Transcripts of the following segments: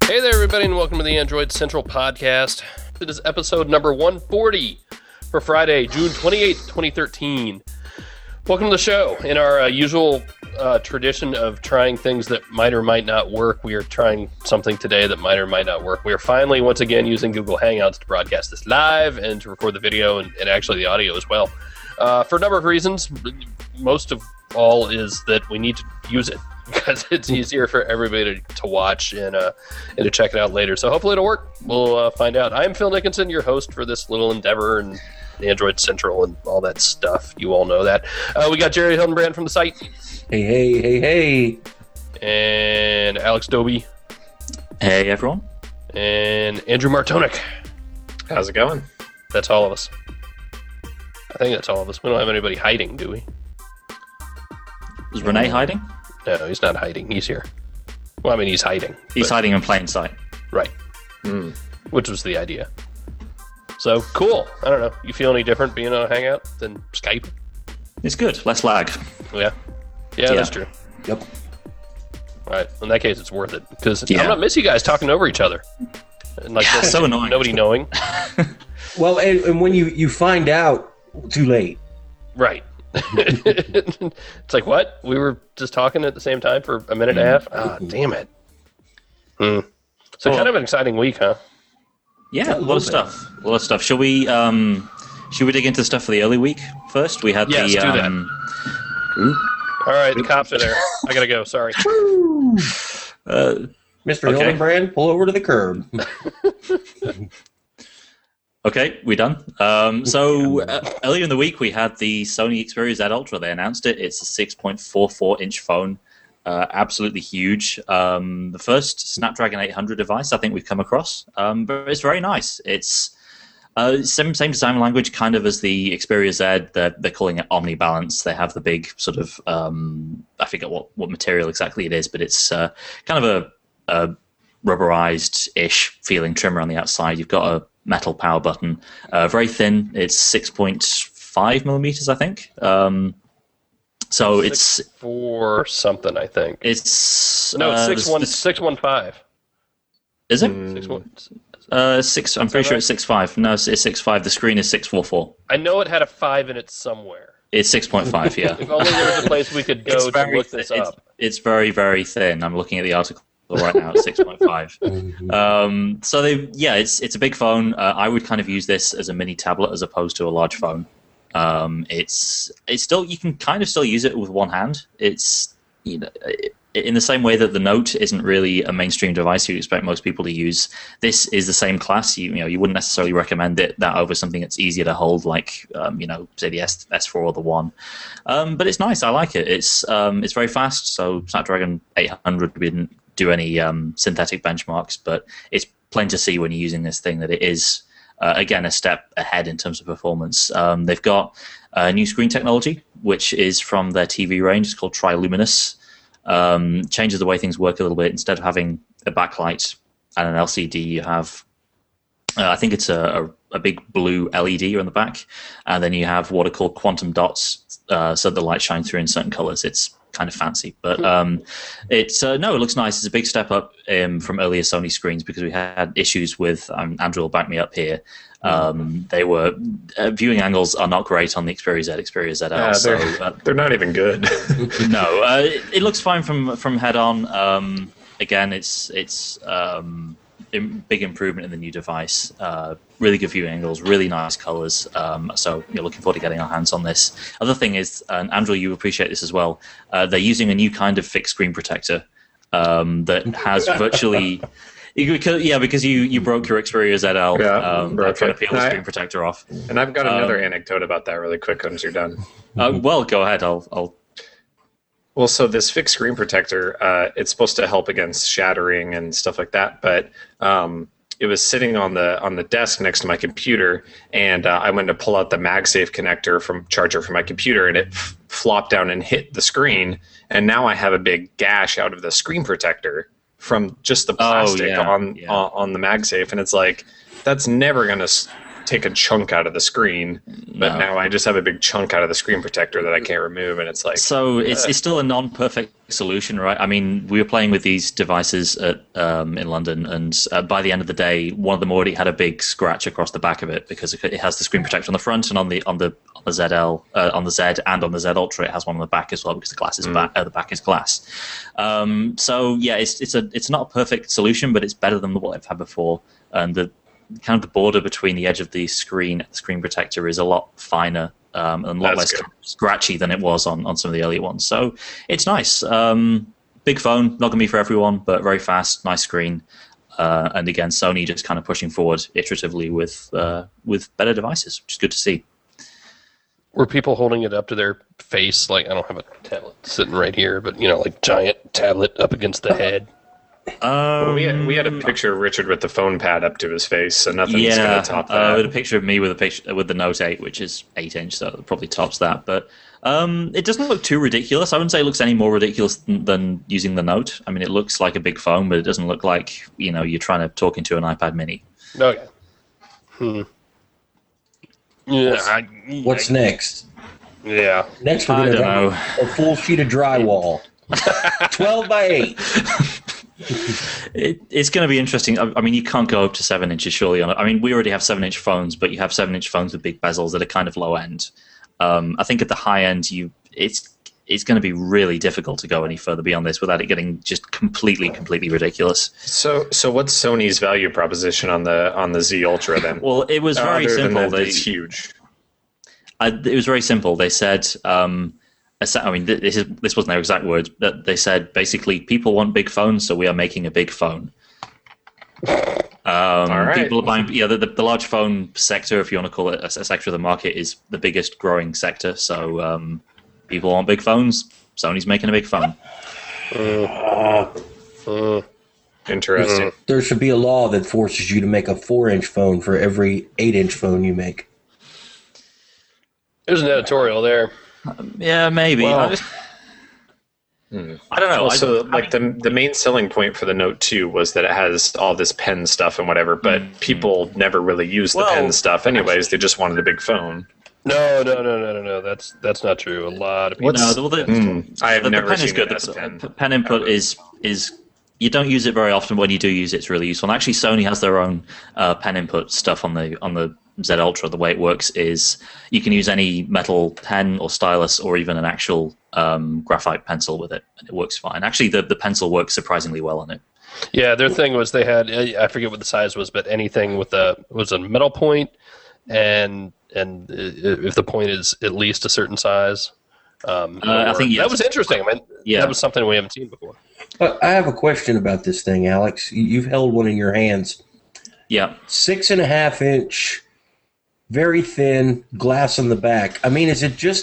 Hey there, everybody, and welcome to the Android Central Podcast. It is episode number 140 for Friday, June 28th, 2013. Welcome to the show. In our usual tradition of trying things that might or might not work, we are trying something today that might or might not work. We are finally, once again, using Google Hangouts to broadcast this live and to record the video and actually the audio as well. For a number of reasons, most of all is that we need to use it because it's easier for everybody to watch and to check it out later. So hopefully it'll work. We'll find out. I'm Phil Nickinson, your host for this little endeavor and Android Central and all that stuff. You all know that. We got Jerry Hildenbrand from the site. Hey. And Alex Doby. Hey, everyone. And Andrew Martonic. How's it going? That's all of us. I think that's all of us. We don't have anybody hiding, do we? Is Renee hiding? No, he's not hiding. He's here. Well, I mean, he's hiding. He's hiding in plain sight. Right. Which was the idea. So, cool. I don't know. You feel any different being on a Hangout than Skype? It's good. Less lag. Yeah, that's true. Yep. All right. In that case, it's worth it. Because I'm not miss you guys talking over each other. And like so annoying. Nobody knowing. Well, and when you find out, too late. Right. It's like, what? We were just talking at the same time for a minute and a half? Ah, damn it. So kind of an exciting week, huh? Yeah, a lot of stuff. Shall we dig into the stuff for the early week first? We had do that. All right, the cops are there. I gotta go. Sorry. Mr. Hildenbrand, pull over to the curb. Okay, we done. So earlier in the week, we had the Sony Xperia Z Ultra. They announced it. It's a 6.44-inch phone. Absolutely huge. The first Snapdragon 800 device I think we've come across. But it's very nice. It's same design language kind of as the Xperia Z. They're calling it OmniBalance. They have the big sort of, I forget what material exactly it is, but it's kind of a rubberized-ish feeling trimmer on the outside. You've got a metal power button. Very thin. It's 6.5 millimeters, I think. So it's 4 something, I think. It's 615. Is it 6? I'm pretty sure it's 6.5. No, it's 6.5. The screen is 6.44. I know it had a 5 in it somewhere. It's 6.5. Yeah. If only there was a place we could go to look this up. It's very, very thin. I'm looking at the article right now. It's 6.5. So it's a big phone. I would kind of use this as a mini tablet as opposed to a large phone. It's still, you can kind of still use it with one hand. It's, in the same way that the Note isn't really a mainstream device you expect most people to use. This is the same class. You wouldn't necessarily recommend that over something that's easier to hold, like say the S4 or the One. But it's nice. I like it. It's very fast. So Snapdragon 800, we didn't do any synthetic benchmarks, but it's plain to see when you're using this thing that it is. Again, a step ahead in terms of performance. They've got new screen technology, which is from their TV range. It's called Triluminous. Changes the way things work a little bit. Instead of having a backlight and an LCD, you have, I think it's a big blue LED on the back, and then you have what are called quantum dots, so the light shines through in certain colors. It's kind of fancy, but it looks nice. It's a big step up from earlier Sony screens because we had issues with Andrew will back me up here. They were viewing angles are not great on the Xperia ZL. Yeah, they're not even good. No, it looks fine from head on. Again, it's big improvement in the new device. Really good viewing angles, really nice colors. So you're looking forward to getting our hands on this. Other thing is, and Andrew, you appreciate this as well. They're using a new kind of fixed screen protector that has virtually. Because you broke your Xperia ZL. Trying to peel the screen protector off. And I've got another anecdote about that really quick once you're done. Well, go ahead. I'll. Well, so this fixed screen protector, it's supposed to help against shattering and stuff like that, but it was sitting on the desk next to my computer, and I went to pull out the MagSafe connector from charger for my computer, and it flopped down and hit the screen, and now I have a big gash out of the screen protector from just the plastic on the MagSafe, and it's like that's never going to take a chunk out of the screen, but now I just have a big chunk out of the screen protector that I can't remove, and it's like... So it's still a non-perfect solution, right? I mean, we were playing with these devices in London, and by the end of the day, one of them already had a big scratch across the back of it because it has the screen protector on the front, and on the ZL, on the Z and on the Z Ultra, it has one on the back as well because the glass is the back is glass. So yeah, it's not a perfect solution, but it's better than what I've had before, and the kind of the border between the edge of the screen protector is a lot finer and a lot less scratchy than it was on some of the earlier ones. So it's nice. Big phone, not going to be for everyone, but very fast, nice screen. And again, Sony just kind of pushing forward iteratively with better devices, which is good to see. Were people holding it up to their face? Like, I don't have a tablet sitting right here, but, like giant tablet up against the head. Well, we had a picture of Richard with the phone pad up to his face, so nothing's going to top that. With a picture of me with the Note 8, which is 8-inch, so it probably tops that. But it doesn't look too ridiculous. I wouldn't say it looks any more ridiculous than using the Note. I mean, it looks like a big phone, but it doesn't look like you're trying to talk into an iPad Mini. Okay. Yeah. What's next? Yeah. Next, we're going to have a full sheet of drywall. 12 by 8. It's going to be interesting. I mean, you can't go up to 7 inches, surely. I mean, we already have 7-inch phones, but you have 7-inch phones with big bezels that are kind of low end. I think at the high end, it's going to be really difficult to go any further beyond this without it getting just completely ridiculous. So what's Sony's value proposition on the Z Ultra then? Well, it was very simple. It's huge. It was very simple. They said, I mean, this wasn't their exact words, but they said basically people want big phones, so we are making a big phone. All right. People are buying, the large phone sector, if you want to call it a sector of the market, is the biggest growing sector. So people want big phones. Sony's making a big phone. Interesting. There should be a law that forces you to make a 4-inch phone for every 8-inch phone you make. There's an editorial there. Yeah, maybe. Well, I don't know. Also, the main selling point for the Note 2 was that it has all this pen stuff and whatever, but people never really use the pen stuff anyways. They just wanted a big phone. No. That's not true. A lot of people. I have never seen good. it as a pen. Pen input is you don't use it very often. When you do use it, it's really useful. And actually, Sony has their own pen input stuff on the Z Ultra. The way it works is you can use any metal pen or stylus or even an actual graphite pencil with it, and it works fine. Actually, the pencil works surprisingly well on it. Yeah, their thing was they had, I forget what the size was, but anything with was a metal point, and if the point is at least a certain size. I think that was interesting. I mean, that was something we haven't seen before. But I have a question about this thing, Alex. You've held one in your hands. Yeah. 6.5-inch, very thin glass on the back. I mean, is it just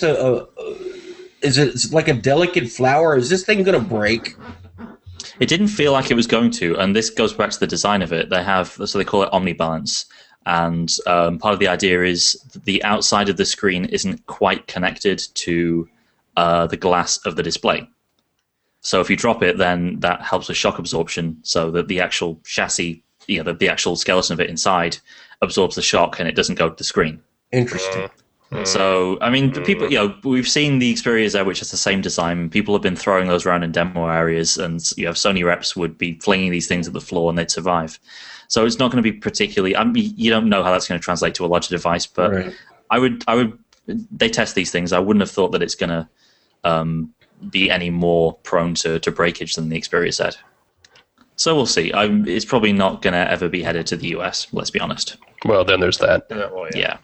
is it like a delicate flower? Is this thing going to break? It didn't feel like it was going to, and this goes back to the design of it. They call it omnibalance, and part of the idea is that the outside of the screen isn't quite connected to the glass of the display. So if you drop it, then that helps with shock absorption, so that the actual chassis, the actual skeleton of it inside, absorbs the shock and it doesn't go to the screen. Interesting. So, I mean, the people, we've seen the Xperia Z, which has the same design. People have been throwing those around in demo areas, and Sony reps would be flinging these things at the floor and they'd survive. So it's not going to be particularly. I mean, you don't know how that's going to translate to a larger device, but right. I would. They test these things. I wouldn't have thought that it's going to be any more prone to breakage than the Xperia Z. So we'll see. It's probably not going to ever be headed to the US. Let's be honest. Well, then there's that. Yeah.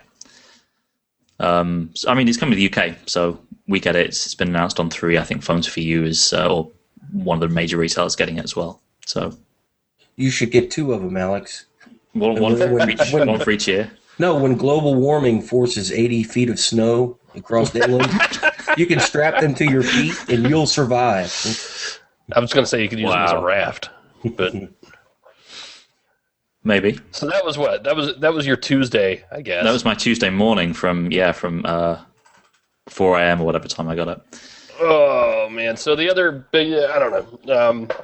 So, I mean, it's coming to the UK, so we get it. It's been announced on 3. I think Phones for You is, or one of the major retailers getting it as well. So you should get 2 of them, Alex. One for each year. No, when global warming forces 80 feet of snow across England, you can strap them to your feet and you'll survive. I was going to say you could use them as a raft, but maybe. So that was what? That was your Tuesday, I guess. That was my Tuesday morning from 4 a.m. or whatever time I got up. Oh man! So the other big, I don't know.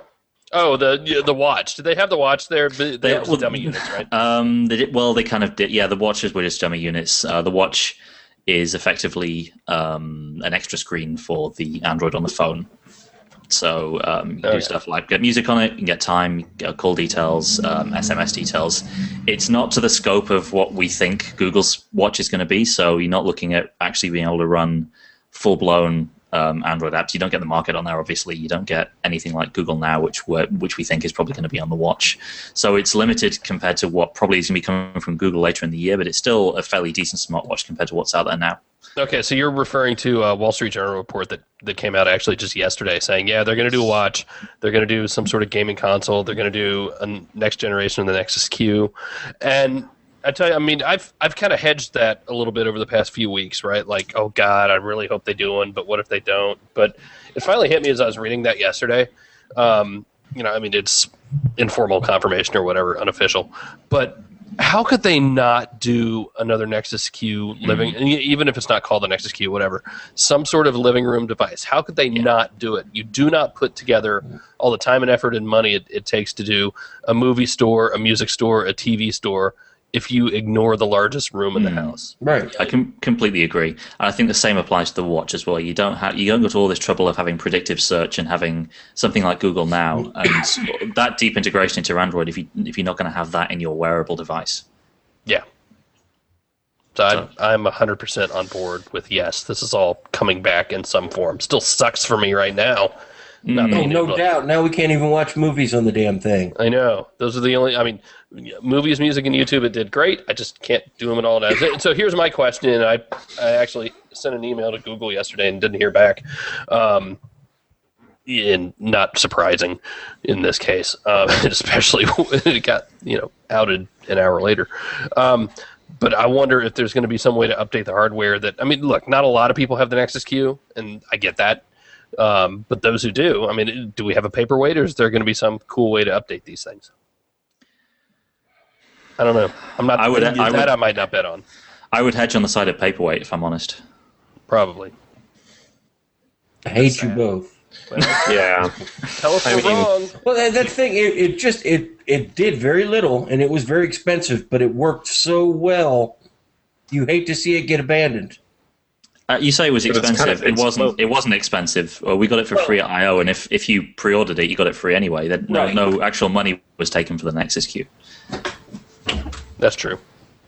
Oh, the watch. Did they have the watch there? They have well, dummy units, right? They kind of did. Yeah, the watches were just dummy units. The watch is effectively an extra screen for the Android on the phone. So you can do stuff like get music on it, you can get time, get call details, SMS details. It's not to the scope of what we think Google's watch is going to be. So you're not looking at actually being able to run full-blown Android apps. You don't get the market on there, obviously. You don't get anything like Google Now, which we think is probably going to be on the watch. So it's limited compared to what probably is going to be coming from Google later in the year, but it's still a fairly decent smartwatch compared to what's out there now. Okay, so you're referring to a Wall Street Journal report that came out actually just yesterday saying, yeah, they're going to do a watch, they're going to do some sort of gaming console, they're going to do a next generation of the Nexus Q. And I tell you, I mean, I've kind of hedged that a little bit over the past few weeks, right? Like, oh God, I really hope they do one, but what if they don't? But it finally hit me as I was reading that yesterday. I mean, it's informal confirmation or whatever, unofficial. But how could they not do another Nexus Q living, even if it's not called the Nexus Q, whatever, some sort of living room device? How could they not do it? You do not put together all the time and effort and money it takes to do a movie store, a music store, a TV store, if you ignore the largest room in the house. Right. I can completely agree. And I think the same applies to the watch as well. You don't go to all this trouble of having predictive search and having something like Google Now and that deep integration into Android if you're not going to have that in your wearable device. Yeah. So I'm 100% on board with yes, this is all coming back in some form. Still sucks for me right now. No doubt. Now we can't even watch movies on the damn thing. I know. Those are the only, I mean, movies, music, and YouTube, it did great. I just can't do them at all now. So here's my question, and I actually sent an email to Google yesterday and didn't hear back. And not surprising in this case, especially when it got, outed an hour later. But I wonder if there's going to be some way to update the hardware that, I mean, look, not a lot of people have the Nexus Q, and I get that. But those who do, I mean, do we have a paperweight, or is there going to be some cool way to update these things? I don't know. I'm not. I might not bet on. I would hedge on the side of paperweight, if I'm honest. Probably. I hate you both. Well, Yeah. tell us we're wrong. Well, that thing, it did very little, and it was very expensive, but it worked so well. You hate to see it get abandoned. You say it was But it's expensive. kind of- It wasn't expensive. We got it for free at I/O, and if you pre-ordered it, you got it free anyway. No actual money was taken for the Nexus Q. That's true.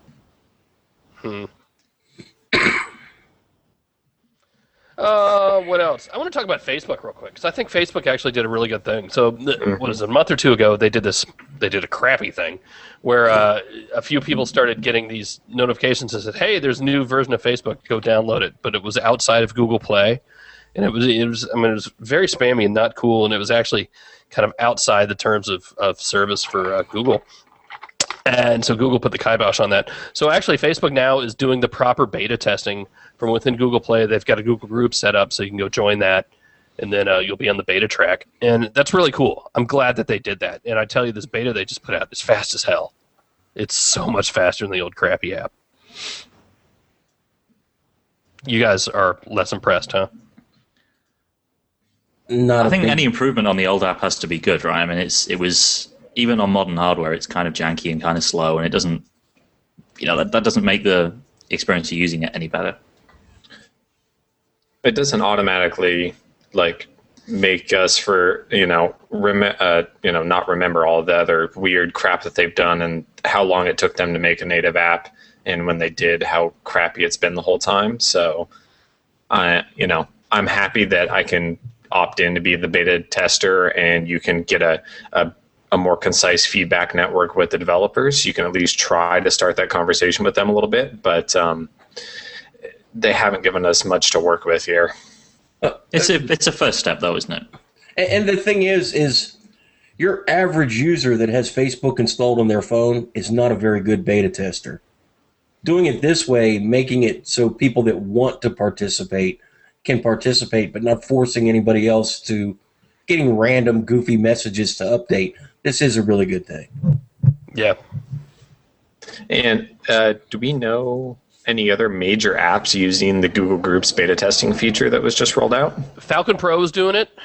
What else? I want to talk about Facebook real quick because I think Facebook actually did a really good thing. So, what is it? A month or two ago, they did a crappy thing where a few people started getting these notifications that said, "Hey, there's a new version of Facebook. Go download it." But it was outside of Google Play, and it was very spammy and not cool, and it was actually kind of outside the terms of service for Google. And so Google put the kibosh on that. So actually, Facebook now is doing the proper beta testing from within Google Play. They've got a Google group set up, so you can go join that, and then you'll be on the beta track. And that's really cool. I'm glad that they did that. And I tell you, this beta they just put out is fast as hell. It's so much faster than the old crappy app. You guys are less impressed, huh? I think any improvement on the old app has to be good, right? I mean, it was even on modern hardware, it's kind of janky and kind of slow, and it doesn't, that doesn't make the experience of using it any better. It doesn't automatically make us not remember all the other weird crap that they've done and how long it took them to make a native app, and when they did, how crappy it's been the whole time. So, I'm happy that I can opt in to be the beta tester, and you can get a more concise feedback network with the developers. You can at least try to start that conversation with them a little bit, but they haven't given us much to work with here. It's a first step, though, isn't it? And the thing is your average user that has Facebook installed on their phone is not a very good beta tester. Doing it this way, making it so people that want to participate can participate, but not forcing anybody else to getting random goofy messages to update. This is a really good thing. Yeah. And do we know any other major apps using the Google Groups beta testing feature that was just rolled out? Falcon Pro is doing it.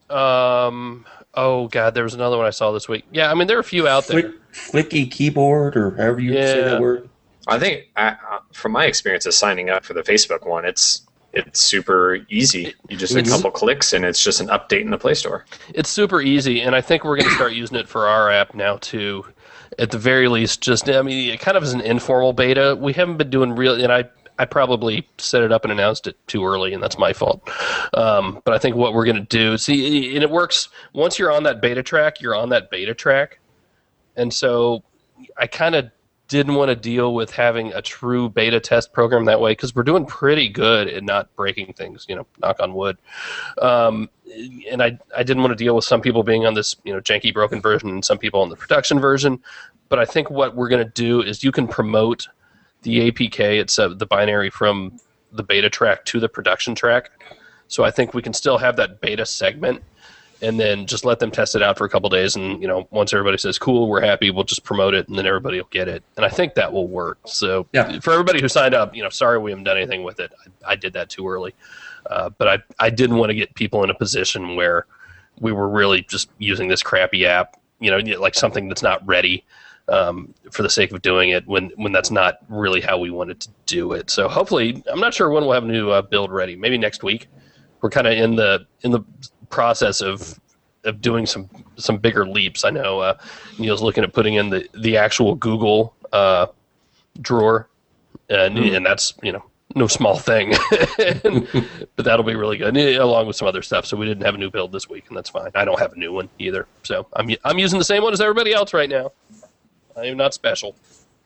Oh God, there was another one I saw this week. Yeah, I mean there are a few out there. Flicky keyboard, or however you say that word. I think, from my experience of signing up for the Facebook one, it's super easy. You just a couple clicks, and it's just an update in the Play Store. It's super easy, and I think we're going to start using it for our app now too. At the very least, it kind of is an informal beta. We haven't been doing and I probably set it up and announced it too early, and that's my fault. But I think what we're going to do, and it works, once you're on that beta track, you're on that beta track. And so I kind of didn't want to deal with having a true beta test program that way, because we're doing pretty good at not breaking things, knock on wood. And I didn't want to deal with some people being on this, janky broken version and some people on the production version. But I think what we're going to do is you can promote the APK, it's the binary from the beta track to the production track. So I think we can still have that beta segment and then just let them test it out for a couple days. And, once everybody says, cool, we're happy, we'll just promote it, and then everybody will get it. And I think that will work. So for everybody who signed up, sorry we haven't done anything with it. I did that too early. But I didn't want to get people in a position where we were really just using this crappy app, like something that's not ready for the sake of doing it when that's not really how we wanted to do it. So hopefully, I'm not sure when we'll have a new build ready. Maybe next week. We're kind of in the process of doing some bigger leaps. I know Neil's looking at putting in the actual Google drawer, and that's no small thing, but that'll be really good, along with some other stuff. So we didn't have a new build this week, and that's fine. I don't have a new one either, so I'm using the same one as everybody else right now. I am not special.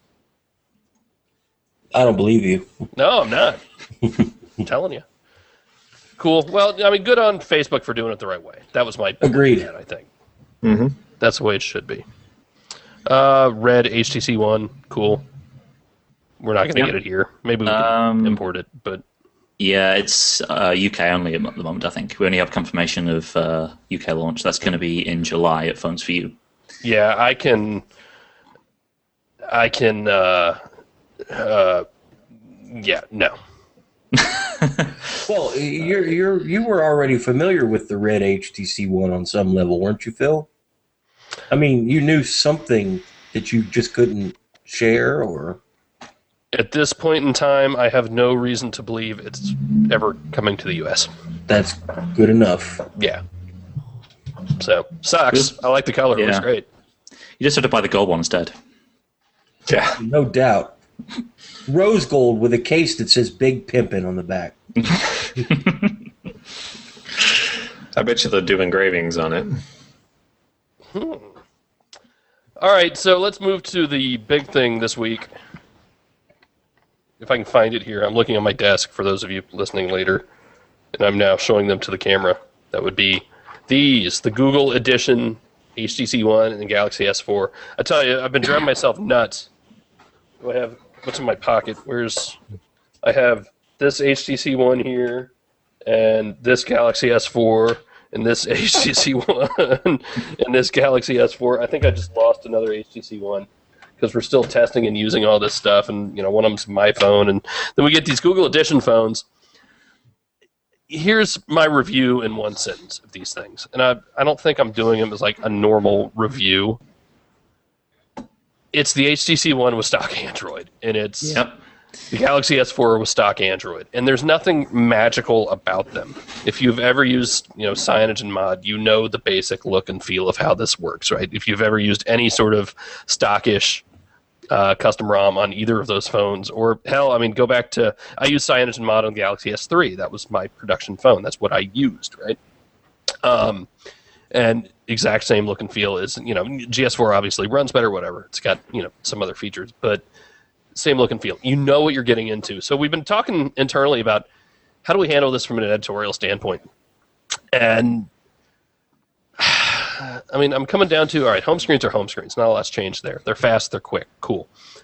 I don't believe you. No, I'm not. I'm telling you. Cool. Well, good on Facebook for doing it the right way. That was my agreed. I think that's the way it should be. Red HTC One, cool. We're not going to get it here. Maybe we can import it, but yeah, it's UK only at the moment. I think we only have confirmation of UK launch. That's going to be in July at Phones for You. Yeah, I can. Yeah, no. Well, you were already familiar with the Red HTC One on some level, weren't you, Phil? I mean, you knew something that you just couldn't share, or? At this point in time, I have no reason to believe it's ever coming to the U.S. That's good enough. Yeah. So, sucks. I like the color. It looks great. You just have to buy the gold one instead. Yeah. No doubt. Rose gold with a case that says Big Pimpin' on the back. I bet you they'll do engravings on it. All right, so let's move to the big thing this week. If I can find it here. I'm looking on my desk for those of you listening later, and I'm now showing them to the camera. That would be these, the Google Edition HTC One and the Galaxy S4. I tell you, I've been driving myself nuts. Do I have, what's in my pocket? I have this HTC One here, and this Galaxy S4, and this HTC One, and this Galaxy S4. I think I just lost another HTC One, because we're still testing and using all this stuff, and one of them's my phone, and then we get these Google Edition phones. Here's my review in one sentence of these things, and I don't think I'm doing them as like a normal review. It's the HTC One with stock Android, and it's the Galaxy S4 with stock Android, and there's nothing magical about them. If you've ever used CyanogenMod, you know the basic look and feel of how this works, right? If you've ever used any sort of stockish custom ROM on either of those phones, or hell, go back to, I used CyanogenMod on the Galaxy S3. That was my production phone. That's what I used, right? And exact same look and feel is, GS4 obviously runs better, whatever. It's got, some other features, but same look and feel. You know what you're getting into. So we've been talking internally about how do we handle this from an editorial standpoint. And I'm coming down to, all right, home screens are home screens. Not a lot's changed there. They're fast, they're quick, cool.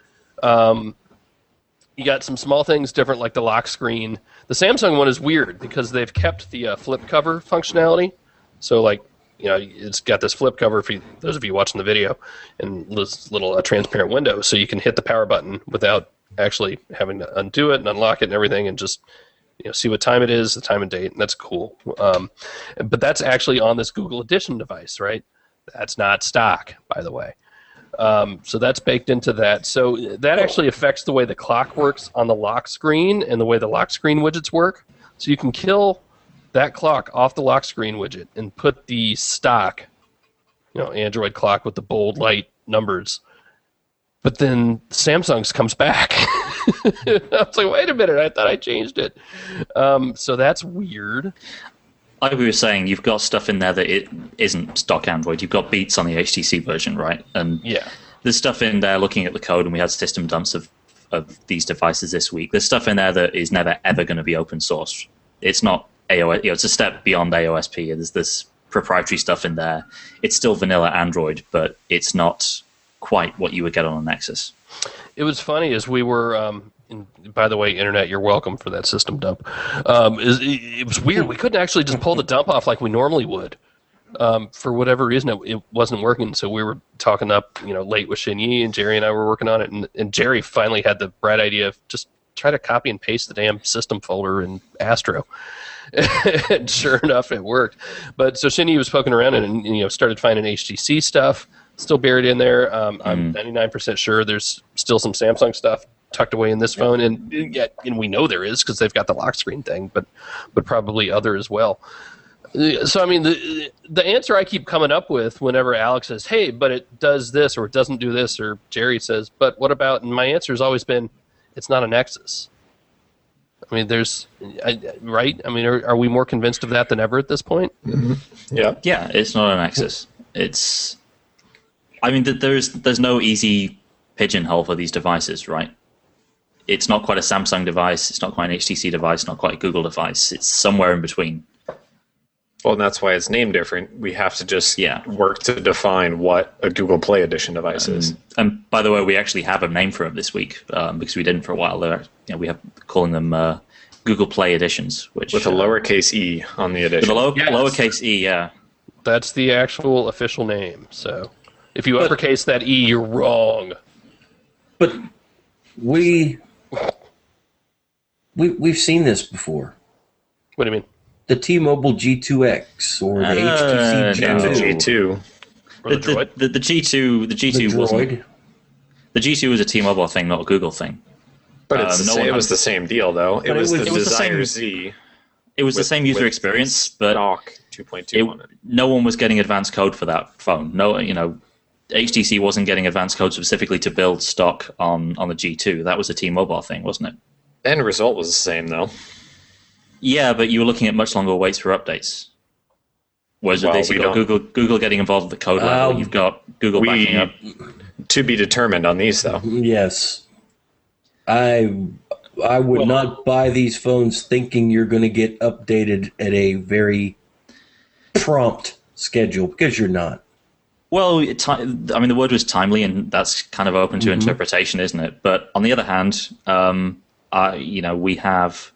You got some small things different, like the lock screen. The Samsung one is weird because they've kept the flip cover functionality. So, it's got this flip cover for those of you watching the video, and this little transparent window, so you can hit the power button without actually having to undo it and unlock it and everything, and just see what time it is, the time and date, and that's cool. But that's actually on this Google Edition device, right? That's not stock, by the way. So that's baked into that. So that actually affects the way the clock works on the lock screen and the way the lock screen widgets work. So you can kill that clock off the lock screen widget and put the stock, Android clock with the bold light numbers. But then Samsung's comes back. I was like, wait a minute, I thought I changed it. So that's weird. Like we were saying, you've got stuff in there that it isn't stock Android. You've got Beats on the HTC version, right? And there's stuff in there looking at the code, and we had system dumps of these devices this week. There's stuff in there that is never, ever going to be open source. It's not AOS. It's a step beyond AOSP. There's this proprietary stuff in there. It's still vanilla Android, but it's not quite what you would get on a Nexus. It was funny as we were... by the way, Internet, you're welcome for that system dump. It was weird. We couldn't actually just pull the dump off like we normally would. For whatever reason, it wasn't working. So we were talking up, late with Shinyi, and Jerry and I were working on it. And Jerry finally had the bright idea of just try to copy and paste the damn system folder in Astro. And sure enough, it worked. But so Shinyi was poking around and started finding HTC stuff still buried in there. I'm 99% sure there's still some Samsung stuff tucked away in this phone, and we know there is because they've got the lock screen thing, but probably other as well. So I mean, the answer I keep coming up with whenever Alex says, "Hey, but it does this," or "It doesn't do this," or Jerry says, "But what about?" And my answer has always been, "It's not a Nexus." I mean, right? I mean, are we more convinced of that than ever at this point? Mm-hmm. Yeah, it's not a Nexus. It's, I mean, there's no easy pigeonhole for these devices, right? It's not quite a Samsung device. It's not quite an HTC device. Not quite a Google device. It's somewhere in between. Well, and that's why it's named different. We have to just work to define what a Google Play Edition device is. And by the way, we actually have a name for them this week because we didn't for a while. We have calling them Google Play Editions, which with a lowercase e on the edition. With a lowercase e, yeah. That's the actual official name. So if you uppercase that e, you're wrong. But we've seen this before. What do you mean? The T-Mobile G2X or the HTC G2. The G2. Or the Droid? The G2. The G2 wasn't. The G2 was a T-Mobile thing, not a Google thing. But it was the same deal, though. It was the Desire Z. It was the same user experience, but stock 2.2 on it. No one was getting advanced code for that phone. No, HTC wasn't getting advanced code specifically to build stock on the G2. That was a T-Mobile thing, wasn't it? End result was the same, though. Yeah, but you were looking at much longer waits for updates. Whereas with this, you've got Google getting involved at the code level. You've got Google backing up. To be determined on these, though. Yes. I would not buy these phones thinking you're going to get updated at a very prompt schedule, because you're not. Well, I mean, the word was timely, and that's kind of open to interpretation, isn't it? But on the other hand, we have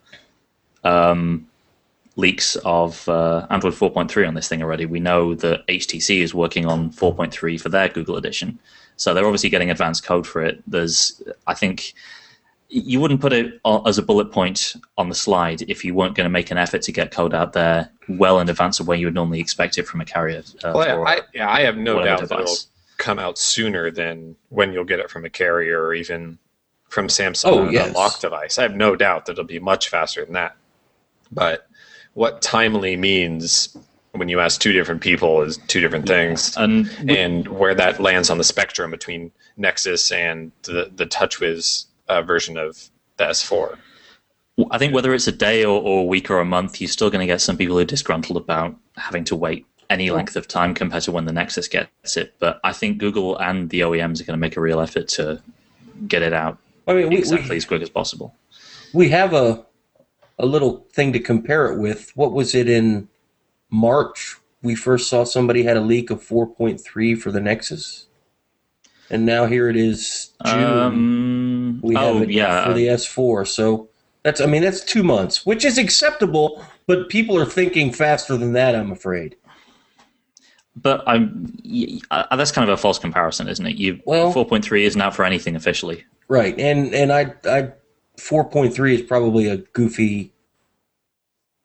leaks of Android 4.3 on this thing already. We know that HTC is working on 4.3 for their Google Edition, so they're obviously getting advanced code for it. I think you wouldn't put it as a bullet point on the slide if you weren't going to make an effort to get code out there well in advance of where you would normally expect it from a carrier. I have no doubt that it'll come out sooner than when you'll get it from a carrier or even from Samsung on a lock device. I have no doubt that it'll be much faster than that. But what timely means when you ask two different people is two different things. And where that lands on the spectrum between Nexus and the TouchWiz version of the S4. I think whether it's a day or a week or a month, you're still going to get some people who are disgruntled about having to wait any length of time compared to when the Nexus gets it. But I think Google and the OEMs are going to make a real effort to get it out as quick as possible. We have a little thing to compare it with. What was it in March? We first saw somebody had a leak of 4.3 for the Nexus. And now here it is June. We have it for the S4. So that's 2 months, which is acceptable, but people are thinking faster than that, I'm afraid. But that's kind of a false comparison, isn't it? 4.3 isn't out for anything officially. Right. And I 4.3 is probably a goofy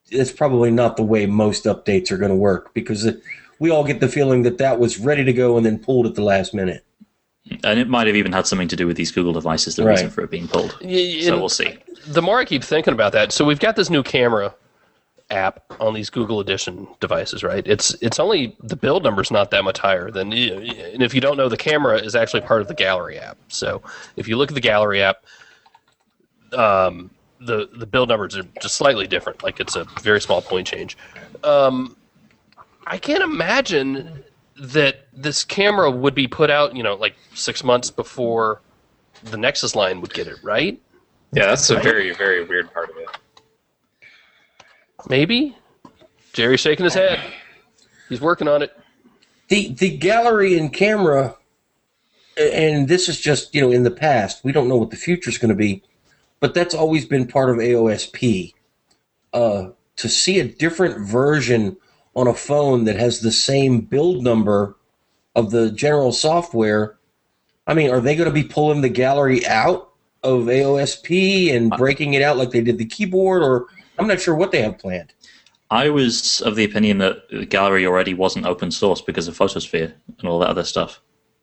it's probably not the way most updates are going to work, because we all get the feeling that was ready to go and then pulled at the last minute. And it might have even had something to do with these Google devices, the reason for it being pulled. So we'll see. The more I keep thinking about that, so we've got this new camera app on these Google Edition devices, right? It's only the build number's not that much higher than, and if you don't know, the camera is actually part of the Gallery app. So if you look at the Gallery app, the build numbers are just slightly different. Like, it's a very small point change. I can't imagine that this camera would be put out, like 6 months before the Nexus line would get it, right? Yeah, that's a very, very weird part of it. Maybe. Jerry's shaking his head. He's working on it. The Gallery and camera, and this is just, in the past, we don't know what the future's going to be, but that's always been part of AOSP. To see a different version on a phone that has the same build number of the general software, I mean, are they going to be pulling the Gallery out of AOSP and breaking it out like they did the keyboard, or I'm not sure what they have planned. I was of the opinion that the Gallery already wasn't open source because of Photosphere and all that other stuff.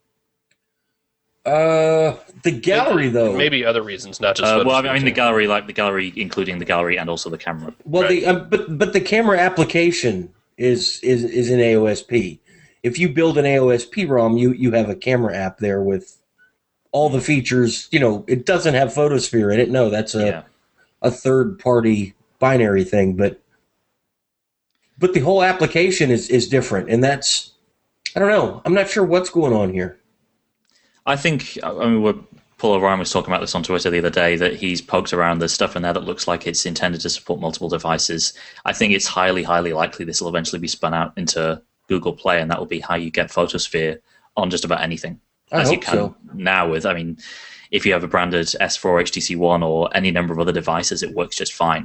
The Gallery, though. Maybe other reasons, not just Photosphere. Well, I mean, the Gallery, including the Gallery and also the camera. Well, right. But the camera application is in AOSP. If you build an AOSP ROM, you have a camera app there with all the features. It doesn't have Photosphere in it. No, that's a third-party binary thing, but the whole application is different, and that's, I don't know. I'm not sure what's going on here. I think, Paul O'Ryan was talking about this on Twitter the other day, that he's poked around. There's stuff in there that looks like it's intended to support multiple devices. I think it's highly, highly likely this will eventually be spun out into Google Play, and that will be how you get Photosphere on just about anything. I hope you can so. Now with, if you have a branded S4, HTC One, or any number of other devices, it works just fine.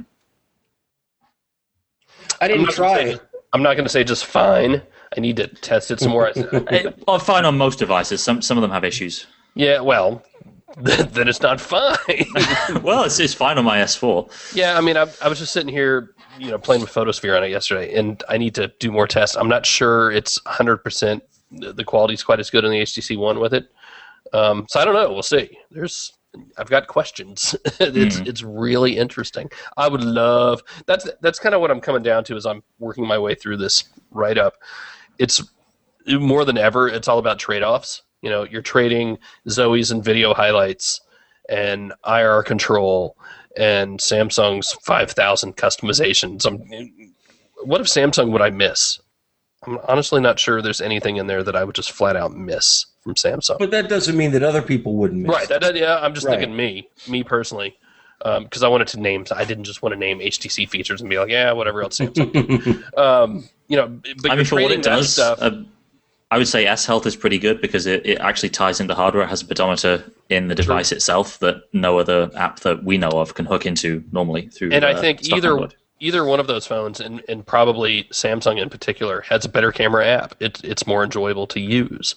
I didn't try it. I'm not going to say just fine. I need to test it some more. Fine on most devices. Some of them have issues. Yeah, well, then it's not fine. Well, it's fine on my S4. Yeah, I was just sitting here, playing with Photosphere on it yesterday, and I need to do more tests. I'm not sure it's 100%. The quality's quite as good on the HTC One with it. So I don't know. We'll see. I've got questions. It's really interesting. I would love that's kind of what I'm coming down to as I'm working my way through this write-up. It's more than ever. It's all about trade-offs. You're trading Zoe's and video highlights and IR control and Samsung's 5,000 customizations. What if Samsung would I miss? I'm honestly not sure there's anything in there that I would just flat out miss from Samsung. But that doesn't mean that other people wouldn't miss. Right. I'm just thinking me personally, because I wanted to name. I didn't just want to name HTC features and be like, yeah, whatever else Samsung. But for what it does, I would say S Health is pretty good because it actually ties into hardware. It has a pedometer in the device itself that no other app that we know of can hook into normally through. And I think either one of those phones, and probably Samsung in particular, has a better camera app. It's more enjoyable to use.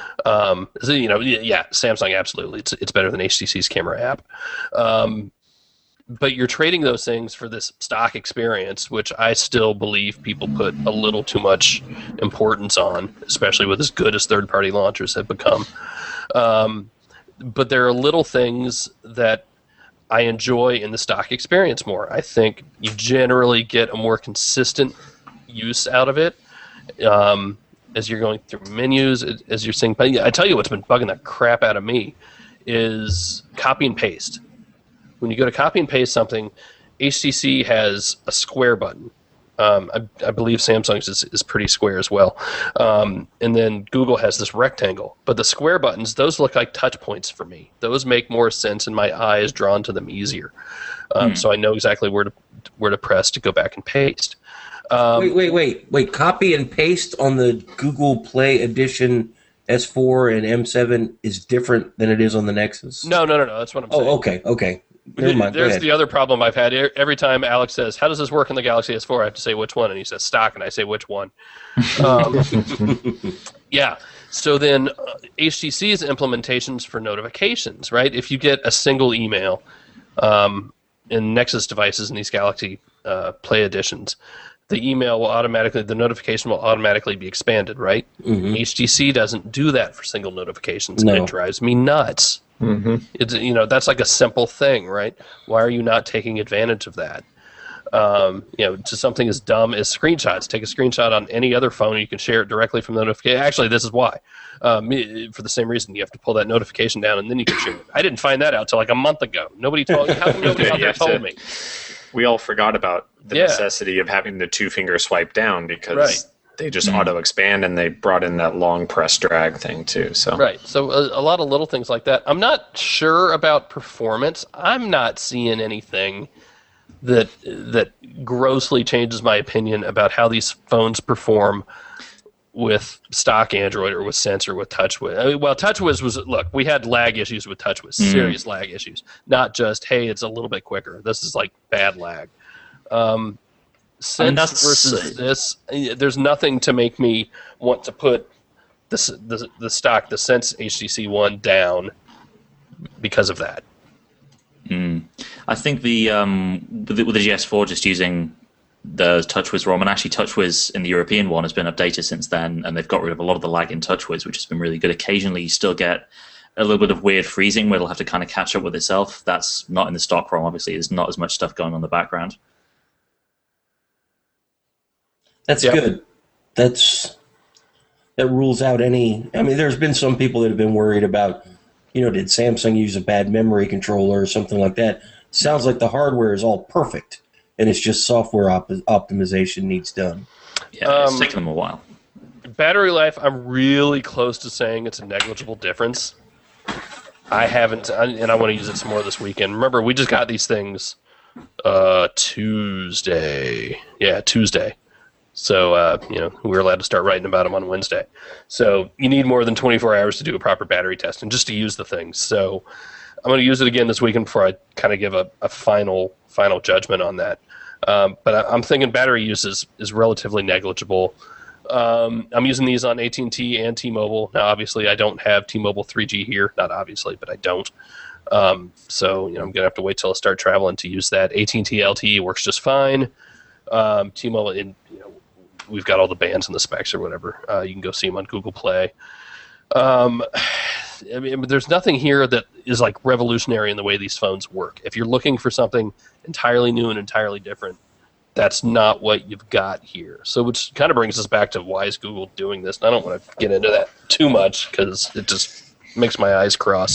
Samsung absolutely, it's better than HTC's camera app. But you're trading those things for this stock experience, which I still believe people put a little too much importance on, especially with as good as third-party launchers have become. But there are little things that I enjoy in the stock experience more. I think you generally get a more consistent use out of it as you're going through menus, as you're seeing. I tell you what's been bugging the crap out of me is copy and paste. When you go to copy and paste something, HTC has a square button. I believe Samsung's is pretty square as well. And then Google has this rectangle. But the square buttons, those look like touch points for me. Those make more sense, and my eye is drawn to them easier. So I know exactly where to press to go back and paste. Wait. Copy and paste on the Google Play Edition S4 and M7 is different than it is on the Nexus? No. That's what I'm saying. Oh, okay. Never mind. There's the other problem I've had. Every time Alex says, how does this work on the Galaxy S4? I have to say which one. And he says stock, and I say which one. Yeah. So then HTC's implementations for notifications, right? If you get a single email in Nexus devices and these Galaxy Play editions, the notification will automatically be expanded, right? Mm-hmm. HTC doesn't do that for single notifications. No. And it drives me nuts. Mm-hmm. It's, that's like a simple thing, right? Why are you not taking advantage of that? To something as dumb as screenshots. Take a screenshot on any other phone, and you can share it directly from the notification. Actually, this is why. For the same reason, you have to pull that notification down, and then you can share it. I didn't find that out till like a month ago. Nobody told me. How come nobody out there told me? We all forgot about the necessity of having the 2-finger swipe down because they just auto-expand, and they brought in that long press drag thing too. So Right. So a lot of little things like that. I'm not sure about performance. I'm not seeing anything that grossly changes my opinion about how these phones perform with stock Android or with Sense or with TouchWiz. TouchWiz was, look, we had lag issues with TouchWiz, serious lag issues. Not just, hey, it's a little bit quicker. This is like bad lag. Sense versus this, there's nothing to make me want to put the Sense HTC One down because of that. I think with the GS4 just using the TouchWiz ROM, and actually TouchWiz in the European one has been updated since then, and they've got rid of a lot of the lag in TouchWiz, which has been really good. Occasionally you still get a little bit of weird freezing where it'll have to kind of catch up with itself. That's not in the stock ROM, obviously. There's not as much stuff going on in the background. That's good. That rules out any... I mean, there's been some people that have been worried about, did Samsung use a bad memory controller or something like that? Sounds like the hardware is all perfect, and it's just software optimization needs done. Yeah, it's taken them a while. Battery life, I'm really close to saying it's a negligible difference. I haven't, and I want to use it some more this weekend. Remember, we just got these things Tuesday. Yeah, Tuesday. So, we were allowed to start writing about them on Wednesday. So you need more than 24 hours to do a proper battery test and just to use the things. So I'm going to use it again this weekend before I kind of give a final judgment on that. But I'm thinking battery use is relatively negligible. I'm using these on AT&T and T-Mobile. Now, obviously, I don't have T-Mobile 3G here. Not obviously, but I don't. So, I'm going to have to wait till I start traveling to use that. AT&T LTE works just fine. T-Mobile, we've got all the bands and the specs or whatever. You can go see them on Google Play. There's nothing here that is like revolutionary in the way these phones work. If you're looking for something entirely new and entirely different, that's not what you've got here. So which kind of brings us back to why is Google doing this? And I don't want to get into that too much because it just makes my eyes cross.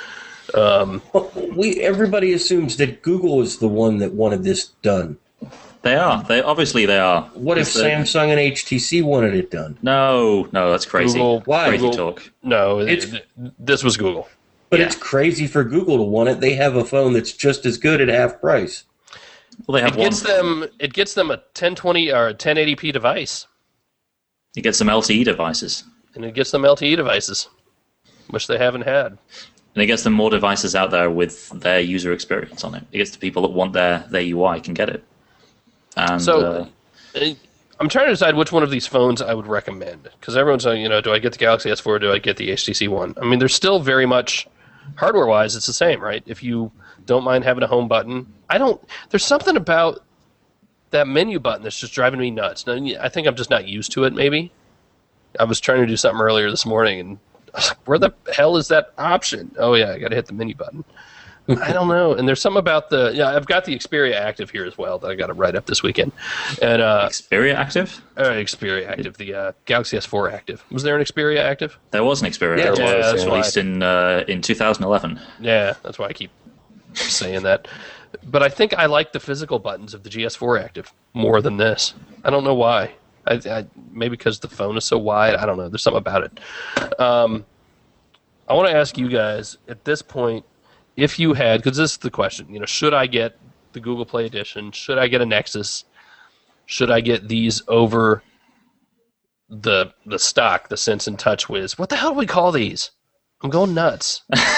Everybody assumes that Google is the one that wanted this done. They are. They are. What if Samsung and HTC wanted it done? No, that's crazy. Google, why? Crazy Google, talk. No, this was Google. But it's crazy for Google to want it. They have a phone that's just as good at half price. Well, they have It gets them a 1020 or a 1080p device. It gets some LTE devices. And it gets them LTE devices, which they haven't had. And it gets them more devices out there with their user experience on it. It gets the people that want their UI can get it. And, so, I'm trying to decide which one of these phones I would recommend. Because everyone's saying, do I get the Galaxy S4 or do I get the HTC One? I mean, they're still very much, hardware-wise, it's the same, right? If you don't mind having a home button. There's something about that menu button that's just driving me nuts. Now, I think I'm just not used to it, maybe. I was trying to do something earlier this morning, and I was like, where the hell is that option? Oh, yeah, I got to hit the menu button. I don't know. And there's some about I've got the Xperia Active here as well that I got to write up this weekend. And Xperia Active? Xperia Active, the Galaxy S4 Active. Was there an Xperia Active? There was an Xperia. Yeah, Active. it was released in 2011. Yeah, that's why I keep saying that. But I think I like the physical buttons of the GS4 Active more than this. I don't know why. Maybe because the phone is so wide. I don't know. There's something about it. I want to ask you guys at this point, if you had, because this is the question, should I get the Google Play Edition? Should I get a Nexus? Should I get these over the stock, the Sense and TouchWiz? What the hell do we call these? I'm going nuts.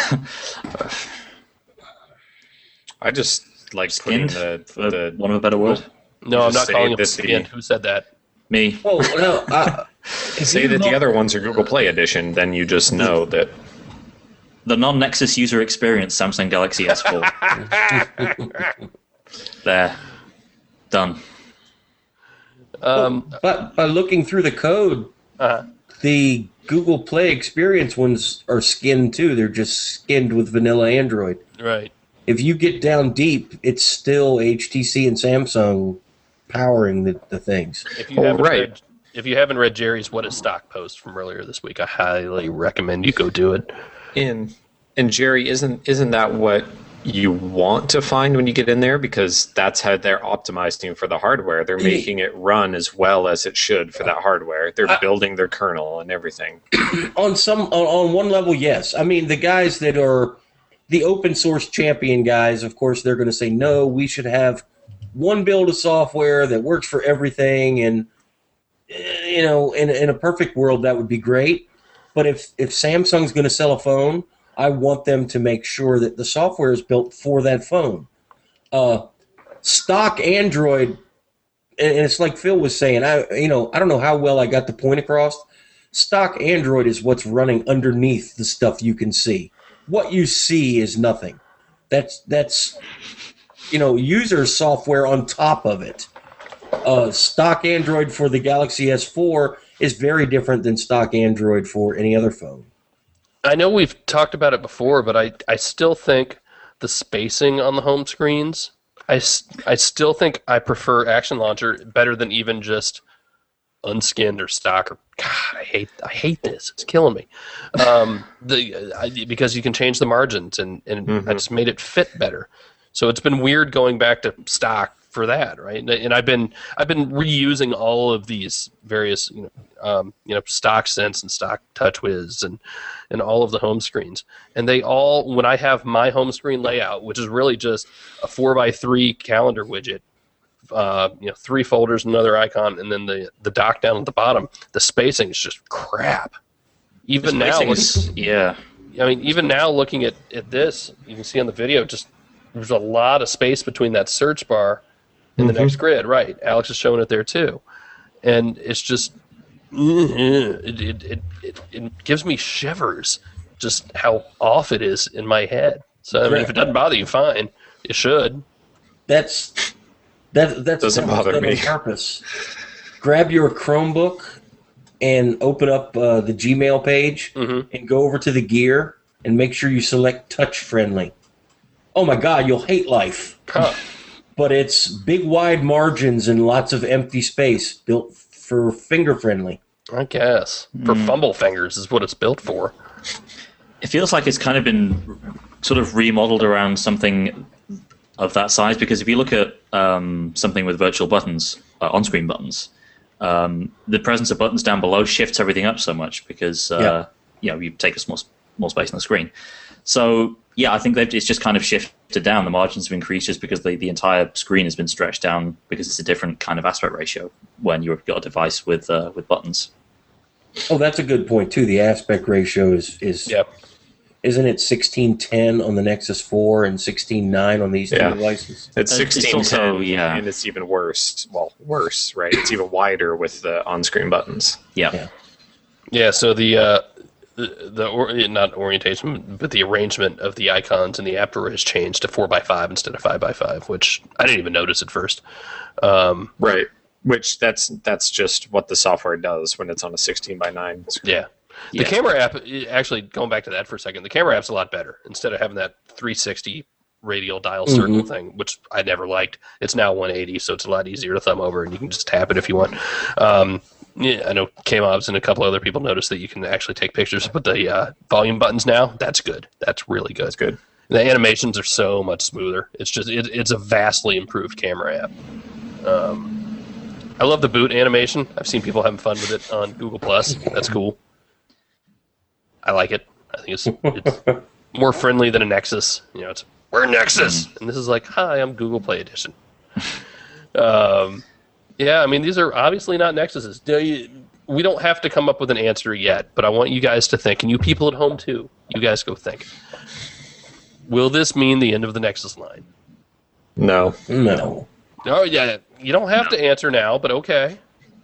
I just like putting the one of a better word. No, I'm not calling them this skinned. Who said that? Me. Oh, no. Say that the other ones are Google Play Edition, then you just know that. The non-Nexus user experience Samsung Galaxy S4. There. Done. But by looking through the code, the Google Play Experience ones are skinned too. They're just skinned with vanilla Android. Right. If you get down deep, it's still HTC and Samsung powering the things. If you haven't read Jerry's What is Stock post from earlier this week, I highly recommend you go do it. And Jerry, isn't that what you want to find when you get in there? Because that's how they're optimizing for the hardware. They're making it run as well as it should for that hardware. They're building their kernel and everything. On one level, yes. I mean, the guys that are the open source champion guys, of course, they're going to say, no, we should have one build of software that works for everything. And, you know, in a perfect world, that would be great. But if Samsung's going to sell a phone, I want them to make sure that the software is built for that phone. Stock Android, and it's like Phil was saying, I don't know how well I got the point across. Stock Android is what's running underneath the stuff you can see. What you see is nothing. That's user software on top of it. Stock Android for the Galaxy S4 is very different than stock Android for any other phone. I know we've talked about it before, but I still think the spacing on the home screens, I still think I prefer Action Launcher better than even just unskinned or stock. Or God, I hate this. It's killing me. Because you can change the margins and I just made it fit better. So it's been weird going back to stock for that, right? And I've been reusing all of these various stock Sense and stock TouchWiz and all of the home screens, and they all, when I have my home screen layout, which is really just a 4x3 calendar widget, 3 folders, another icon, and then the dock down at the bottom, the spacing is just crap. Even now, even now looking at this, you can see on the video, just there's a lot of space between that search bar and the next grid. Right, Alex is showing it there too, and it's just it gives me shivers just how off it is in my head. So I mean, if it doesn't bother you, fine. It should. That doesn't bother me. On purpose. Grab your Chromebook and open up the Gmail page and go over to the gear and make sure you select touch friendly. Oh my God, you'll hate life. Huh. But it's big wide margins and lots of empty space built for finger friendly. I guess. For fumble fingers is what it's built for. It feels like it's kind of been sort of remodeled around something of that size, because if you look at something with virtual buttons, on-screen buttons, the presence of buttons down below shifts everything up so much because you take up more space on the screen. So yeah, I think it's just kind of shifted down. The margins have increased just because the entire screen has been stretched down because it's a different kind of aspect ratio when you've got a device with buttons. Oh, that's a good point too. The aspect ratio is Yep. Isn't it 16:10 on the Nexus 4 and 16:9 on these two devices? It's 16:10, also, and it's even worse. Well, worse, right? It's even wider with the on-screen buttons. Yeah. So not orientation, but the arrangement of the icons in the app drawer has changed to 4x5 instead of 5x5, which I didn't even notice at first. Right. Which that's just what the software does when it's on a 16:9 screen. Yeah. The camera app, actually, going back to that for a second, the camera app's a lot better. Instead of having that 360 radial dial circle thing, which I never liked, it's now 180, so it's a lot easier to thumb over, and you can just tap it if you want. I know K-Mobs and a couple other people noticed that you can actually take pictures, but the volume buttons now, that's good. That's really good. That's good. The animations are so much smoother. It's just it's a vastly improved camera app. I love the boot animation. I've seen people having fun with it on Google+. That's cool. I like it. I think it's more friendly than a Nexus. We're Nexus, and this is like, hi, I'm Google Play Edition. These are obviously not Nexuses. We don't have to come up with an answer yet, but I want you guys to think, and you people at home too, you guys go think. Will this mean the end of the Nexus line? No. Oh, yeah. You don't have to answer now, but okay.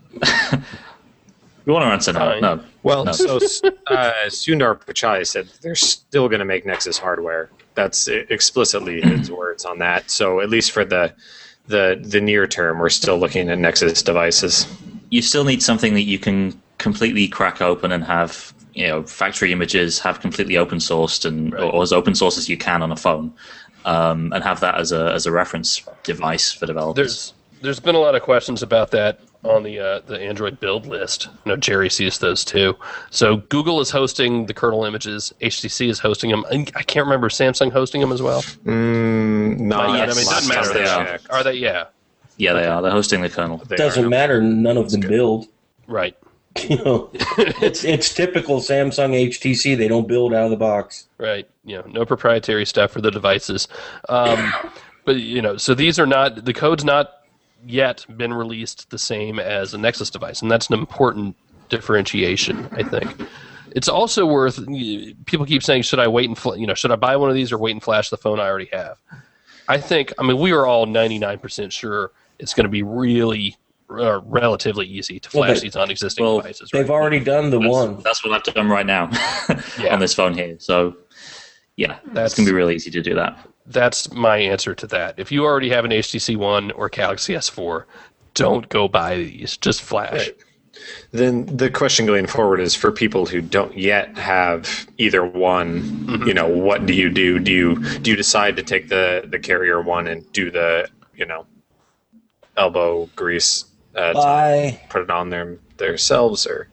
You want to answer now? No. Well, so Sundar Pichai said they're still going to make Nexus hardware. That's explicitly his words on that. So at least for the the near term, we're still looking at Nexus devices. You still need something that you can completely crack open and have, factory images, have completely open sourced or as open source as you can on a phone, and have that as a reference device for developers. There's been a lot of questions about that on the Android build list. Jerry sees those too. So Google is hosting the kernel images. HTC is hosting them. I can't remember, Samsung hosting them as well? Not yet. I mean, it doesn't matter. They are. Are they? Yeah. Yeah, they are. They're hosting the kernel. Doesn't matter. None of them build. Right. It's typical Samsung HTC. They don't build out of the box. Right. No proprietary stuff for the devices. But so these are not, the code's not yet been released the same as a Nexus device, and that's an important differentiation, I think. It's also worth, people keep saying, should I wait and should I buy one of these or wait and flash the phone I already have? We are all 99% sure it's going to be really relatively easy to flash these on existing devices. They've already done one. That's what I've done right now on this phone here. So, yeah, it's going to be really easy to do that. That's my answer to that. If you already have an HTC One or Galaxy S4, don't go buy these. Just flash. Right. Then the question going forward is for people who don't yet have either one. What do you do? Do you decide to take the carrier one and do the elbow grease? To put it on themselves, or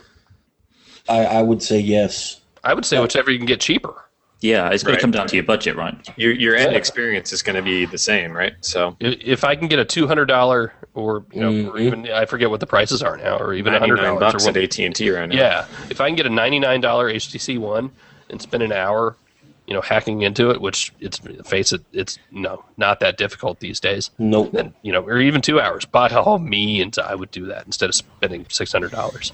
I would say yes. I would say whichever you can get cheaper. Yeah, it's going to come down to your budget, right? Your end experience is going to be the same, right? So if I can get a $200 or or even, I forget what the prices are now, or even $100 at AT&T right now. Yeah, if I can get a $99 HTC One and spend an hour, hacking into it, which it's not that difficult these days. Nope. Then or even 2 hours. By all means, I would do that instead of spending $600.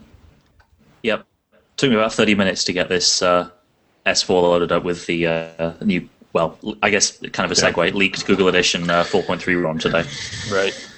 Yep, took me about 30 minutes to get this S4 loaded up with the new, I guess kind of a segue, leaked Google Edition 4.3 ROM today. Right.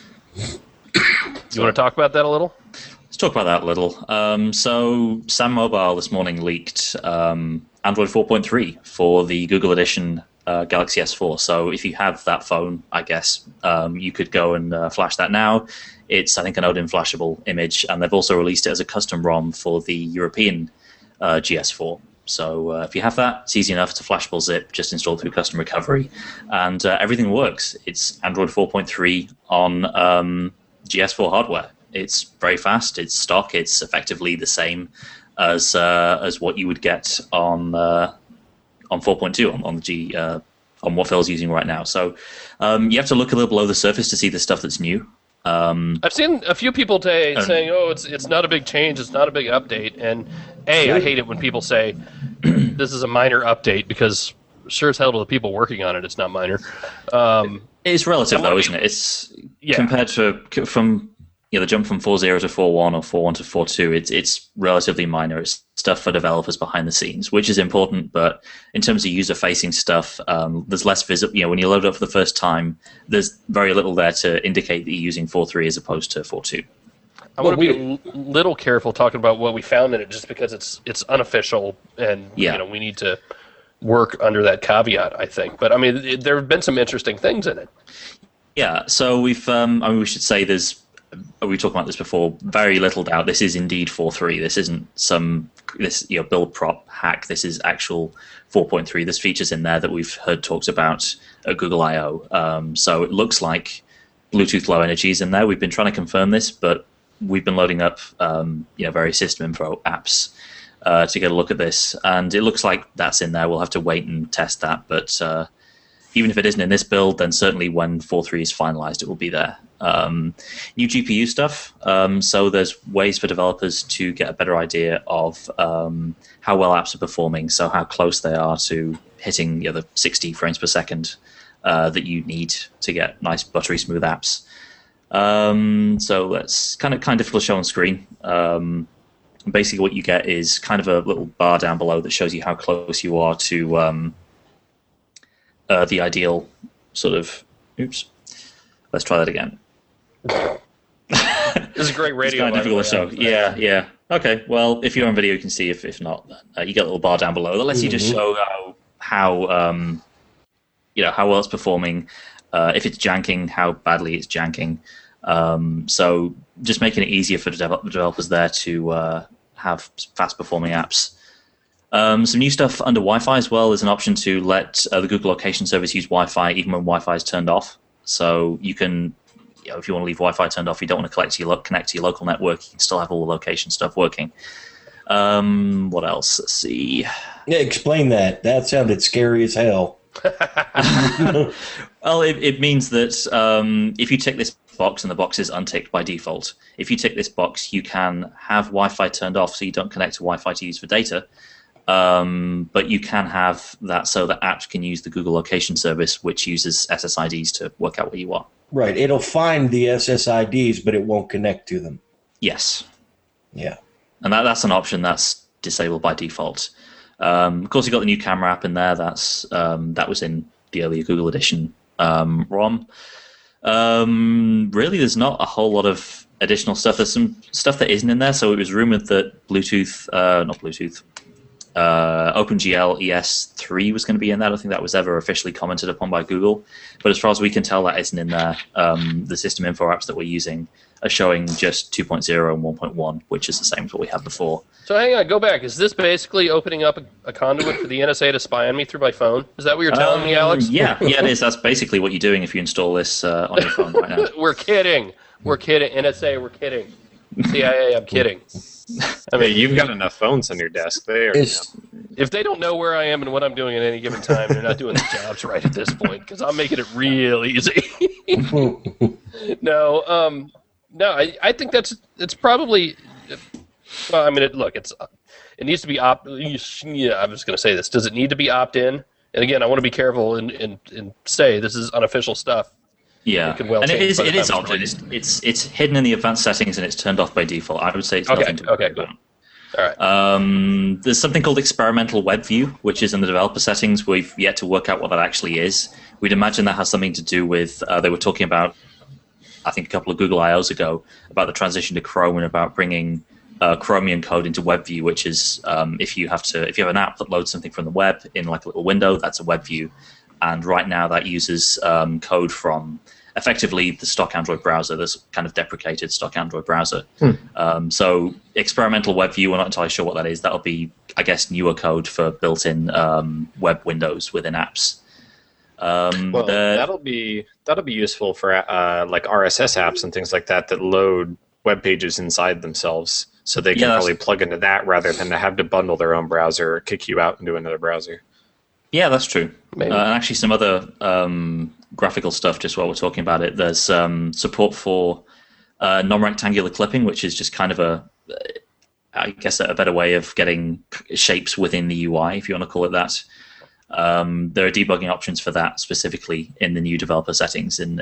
You want to talk about that a little? Let's talk about that a little. So Sam Mobile this morning leaked Android 4.3 for the Google Edition Galaxy S4. So if you have that phone, I guess, you could go and flash that now. It's, I think, an Odin flashable image, and they've also released it as a custom ROM for the European GS4. So if you have that, it's easy enough to flashable zip, just install through custom recovery, and everything works. It's Android 4.3 on GS4 hardware. It's very fast. It's stock. It's effectively the same as what you would get on 4.2 on the G on what Phil's using right now. So you have to look a little below the surface to see the stuff that's new. I've seen a few people saying, "Oh, it's not a big change. It's not a big update." And I hate it when people say this is a minor update, because sure as hell to the people working on it, it's not minor. It's relative though, isn't it? It's compared to from the jump from 4.0 to 4.1 or 4.1 to 4.2. It's relatively minor. It's stuff for developers behind the scenes, which is important. But in terms of user-facing stuff, there's less visible. When you load it up for the first time, there's very little there to indicate that you're using 4.3 as opposed to 4.2. I want to be a little careful talking about what we found in it, just because it's unofficial, and we need to work under that caveat, I think. But I mean, there have been some interesting things in it. Yeah. So we've. We should say there's. We talked about this before. Very little doubt. This is indeed 4.3. This isn't some build prop hack. This is actual 4.3. There's features in there that we've heard talked about at Google I/O. So it looks like Bluetooth Low Energy is in there. We've been trying to confirm this, but we've been loading up various system info apps to get a look at this, and it looks like that's in there. We'll have to wait and test that, but even if it isn't in this build, then certainly when 4.3 is finalized, it will be there. New GPU stuff. So there's ways for developers to get a better idea of how well apps are performing, so how close they are to hitting the 60 frames per second that you need to get nice, buttery, smooth apps. So that's kind of difficult to show on screen. Basically, what you get is kind of a little bar down below that shows you how close you are to the ideal sort of. Oops. Let's try that again. This is a great radio. It's kind of difficult to show. Yeah. Okay. Well, if you're on video, you can see. If not, you get a little bar down below that lets you just show how well it's performing. if it's janking, how badly it's janking. So just making it easier for the developers there to have fast-performing apps. Some new stuff under Wi-Fi as well. There's an option to let the Google Location Service use Wi-Fi even when Wi-Fi is turned off. So you can, if you want to leave Wi-Fi turned off, you don't want to connect to your local network, you can still have all the location stuff working. What else? Let's see. Yeah, explain that. That sounded scary as hell. Well, it means that if you tick this box and the box is unticked by default, if you tick this box, you can have Wi-Fi turned off so you don't connect to Wi-Fi to use for data. But you can have that so that apps can use the Google Location Service, which uses SSIDs to work out where you are. Right. It'll find the SSIDs, but it won't connect to them. Yes. Yeah. And that's an option that's disabled by default. Of course, you've got the new camera app in there. That was in the earlier Google Edition ROM. Really, there's not a whole lot of additional stuff. There's some stuff that isn't in there. So it was rumored that OpenGL ES3 was going to be in there. I don't think that was ever officially commented upon by Google. But as far as we can tell, that isn't in there. The system info apps that we're using are showing just 2.0 and 1.1, which is the same as what we had before. So hang on, go back. Is this basically opening up a conduit for the NSA to spy on me through my phone? Is that what you're telling me, Alex? Yeah, it is. That's basically what you're doing if you install this on your phone right now. We're kidding. We're kidding. NSA, we're kidding. CIA, I'm kidding. I mean, you've got enough phones on your desk. If they don't know where I am and what I'm doing at any given time, they're not doing their jobs right at this point, because I'm making it real easy. No, I think it's probably. Well, I mean, it needs to be Yeah, I was going to say this. Does it need to be opt-in? And again, I want to be careful and say this is unofficial stuff. Yeah, and it is opt-in. It's hidden in the advanced settings and it's turned off by default. I would say it's nothing to worry about. All right. There's something called experimental web view, which is in the developer settings. We've yet to work out what that actually is. We'd imagine that has something to do with, they were talking about, I think a couple of Google I/Os ago, about the transition to Chrome and about bringing Chromium code into WebView, which is if you have an app that loads something from the web in like a little window, that's a web view. And right now that uses code from effectively the stock Android browser, this kind of deprecated stock Android browser. So experimental web view, we're not entirely sure what that is. That'll be, I guess, newer code for built-in web windows within apps. That'll be useful for like RSS apps and things like that load web pages inside themselves. So they can probably plug into that rather than to have to bundle their own browser or kick you out into another browser. Yeah, that's true. And actually some other graphical stuff, just while we're talking about it. There's support for non-rectangular clipping, which is just kind of a better way of getting shapes within the UI, if you want to call it that. There are debugging options for that specifically in the new developer settings in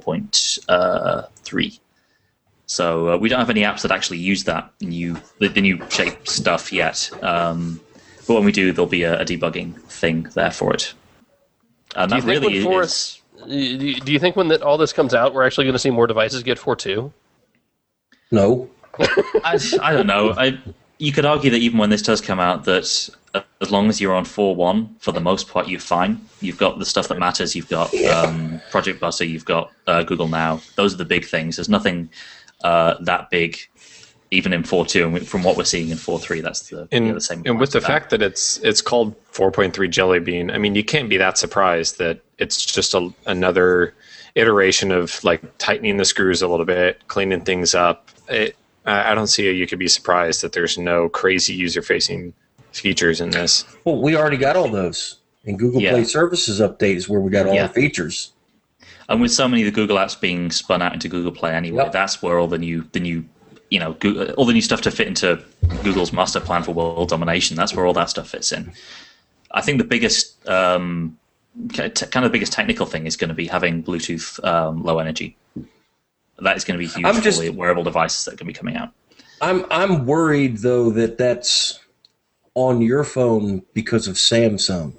4.3. So we don't have any apps that actually use the new shape stuff yet. But when we do, there'll be a debugging thing there for it. And that really is. Do you think when all this comes out, we're actually going to see more devices get 4.2? No. I don't know. You could argue that even when this does come out, that as long as you're on 4.1, for the most part, you're fine. You've got the stuff that matters. You've got Project Buster. You've got Google Now. Those are the big things. There's nothing that big, even in 4.2, and from what we're seeing in 4.3, that's the same. And with the fact that it's called 4.3 Jelly Bean, I mean, you can't be that surprised that it's just another iteration of like tightening the screws a little bit, cleaning things up. I don't see how you could be surprised that there's no crazy user-facing features in this. Well, we already got all those. In Google Play Services update is where we got all the features. And with so many of the Google apps being spun out into Google Play anyway, that's where all the new all the new stuff to fit into Google's master plan for world domination. That's where all that stuff fits in. I think the biggest biggest technical thing is going to be having Bluetooth low energy. That is going to be huge for the wearable devices that are going to be coming out. I'm worried though that that's on your phone because of Samsung.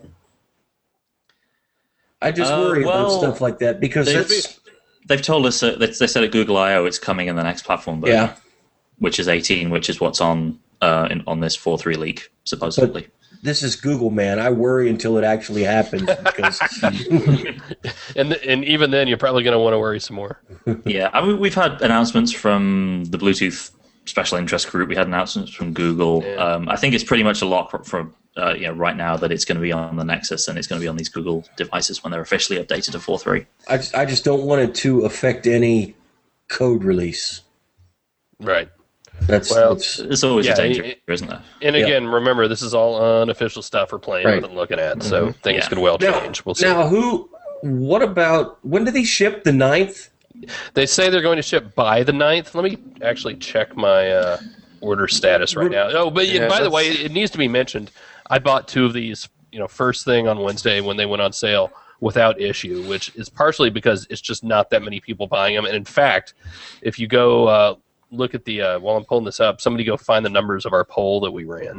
I just worry about stuff like that because they've told us they said at Google I/O it's coming in the next platform version, which is 18, which is what's on this 4.3 leak supposedly. this is Google, man. I worry until it actually happens because and even then, you're probably going to want to worry some more. Yeah, I mean, we've had announcements from the Bluetooth special interest group. We had announcements from Google. Yeah. I think it's pretty much a lock from right now that it's going to be on the Nexus and it's going to be on these Google devices when they're officially updated to 4.3. I just don't want it to affect any code release. Right. That's It's always a danger, isn't there? And again, remember, this is all unofficial stuff we're playing with and looking at, so things could well change. We'll see. Now, what about, when do they ship? The 9th? They say they're going to ship by the 9th. Let me actually check my order status right now. Oh, but by the way, it needs to be mentioned, I bought 2 of these, first thing on Wednesday when they went on sale without issue, which is partially because it's just not that many people buying them. And in fact, if you go look at the while I'm pulling this up, somebody go find the numbers of our poll that we ran.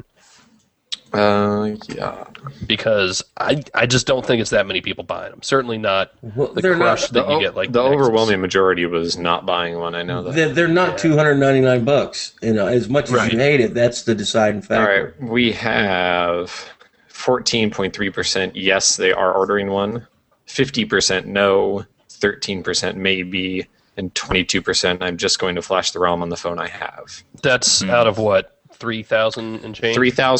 Yeah. Because I just don't think it's that many people buying them. Certainly not the crush that you get. Like the Nexus. overwhelming majority was not buying one. I know that. They're not $299. As much as you hate it, that's the deciding All factor. right, we have 14.3% yes, they are ordering one. 50% no. 13% maybe. And 22%, I'm just going to flash the ROM on the phone I have. That's out of what, 3,000 and change?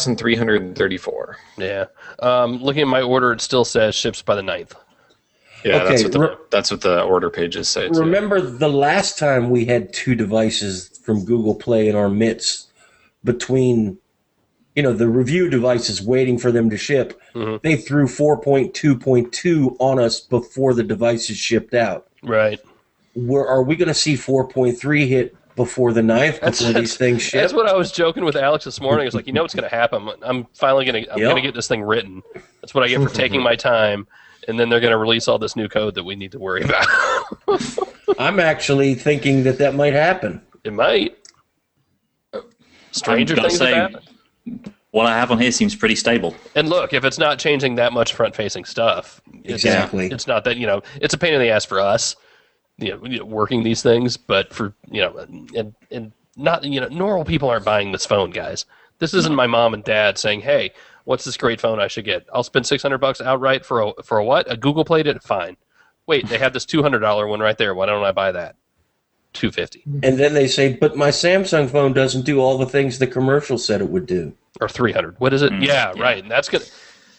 3,334. Yeah. Looking at my order, it still says ships by the 9th. Yeah, Okay, that's what the order pages say. Too. Remember the last time we had 2 devices from Google Play in our midst between, the review devices waiting for them to ship. Mm-hmm. They threw 4.2.2 on us before the devices shipped out. Right. Are we going to see 4.3 hit before the 9th before these things ship? That's what I was joking with Alex this morning. It's like, what's going to happen? I'm finally going to get this thing written. That's what I get for taking my time. And then they're going to release all this new code that we need to worry about. I'm actually thinking that might happen. It might. Stranger things have happened. What I have on here seems pretty stable. And look, if it's not changing that much front-facing stuff, Exactly. It's not that, it's a pain in the ass for us, working these things, but for, and not, normal people aren't buying this phone, guys. This isn't my mom and dad saying, hey, what's this great phone I should get? I'll spend $600 outright for a what? A Google Play it? Fine. Wait, they have this $200 one right there. Why don't I buy that? $250. And then they say, but my Samsung phone doesn't do all the things the commercial said it would do. Or $300. What is it? Yeah, right. And that's good.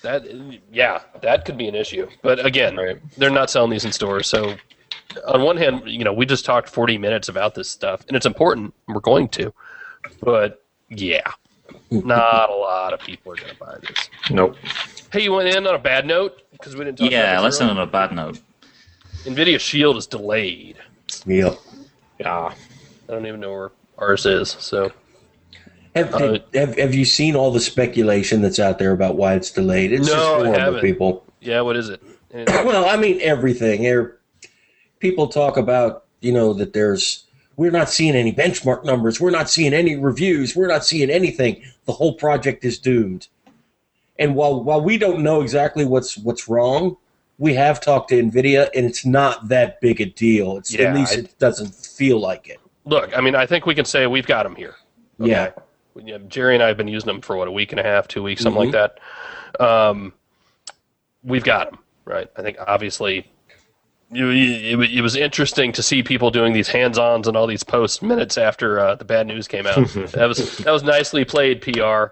That could be an issue. But again, they're not selling these in stores, so on one hand, we just talked 40 minutes about this stuff, and it's important, and we're going to. But, not a lot of people are going to buy this. Nope. Hey, you went in on a bad note? Because we didn't talk about this let's earlier. end on a bad note. NVIDIA Shield is delayed. Yep. Yeah. I don't even know where ours is, so... Have you seen all the speculation that's out there about why it's delayed? It's just I horrible, haven't. people. Yeah, what is it? Well, I mean, everything. People talk about, that we're not seeing any benchmark numbers. We're not seeing any reviews. We're not seeing anything. The whole project is doomed. And while we don't know exactly what's wrong, we have talked to NVIDIA, and it's not that big a deal. At least it doesn't feel like it. Look, I mean, I think we can say we've got them here. Okay? Yeah. Jerry and I have been using them for, a week and a half, 2 weeks, something like that. We've got them, right? I think, obviously, it was interesting to see people doing these hands-ons and all these posts minutes after the bad news came out. that was nicely played, PR.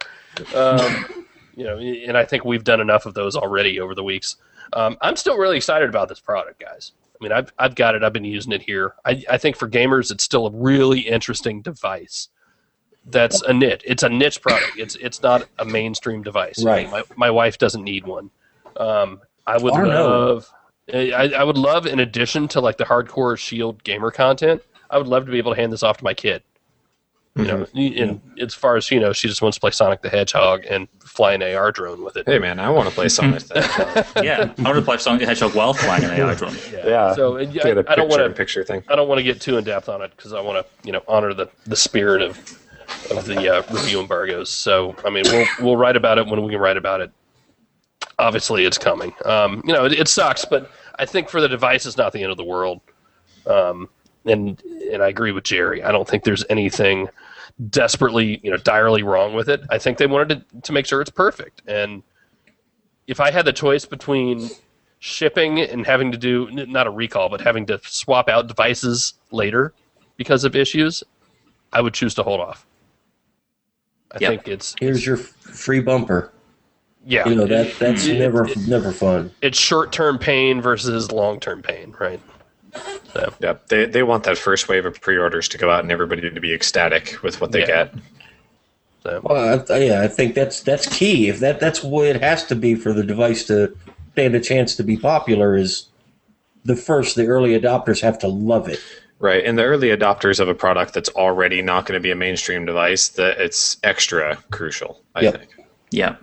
And I think we've done enough of those already over the weeks. I'm still really excited about this product, guys. I mean, I've got it. I've been using it here. I think for gamers, it's still a really interesting device. That's a niche. It's a niche product. It's not a mainstream device. Right. My wife doesn't need one. I would love. I would love, in addition to like the hardcore Shield gamer content, I would love to be able to hand this off to my kid. And as far as she just wants to play Sonic the Hedgehog and fly an AR drone with it. Hey man, I want to play Sonic the Hedgehog. Yeah, I want to play Sonic the Hedgehog while flying an AI drone. Yeah. So I don't want a picture thing. I don't want to get too in depth on it because I want to honor the spirit of the review embargoes. So I mean, we'll write about it when we can write about it. Obviously, it's coming. It sucks, but I think for the device, it's not the end of the world. And I agree with Jerry. I don't think there's anything desperately, direly wrong with it. I think they wanted to make sure it's perfect. And if I had the choice between shipping and having to do, not a recall, but having to swap out devices later because of issues, I would choose to hold off. I think here's your free bumper. Yeah, that's never fun. It's short-term pain versus long-term pain, right? So. Yeah, they want that first wave of pre-orders to go out and everybody to be ecstatic with what they get. So. Well, I think that's key. If that's what it has to be for the device to stand a chance to be popular, is the early adopters have to love it. Right, and the early adopters of a product that's already not going to be a mainstream device, that it's extra crucial, I think. Yeah.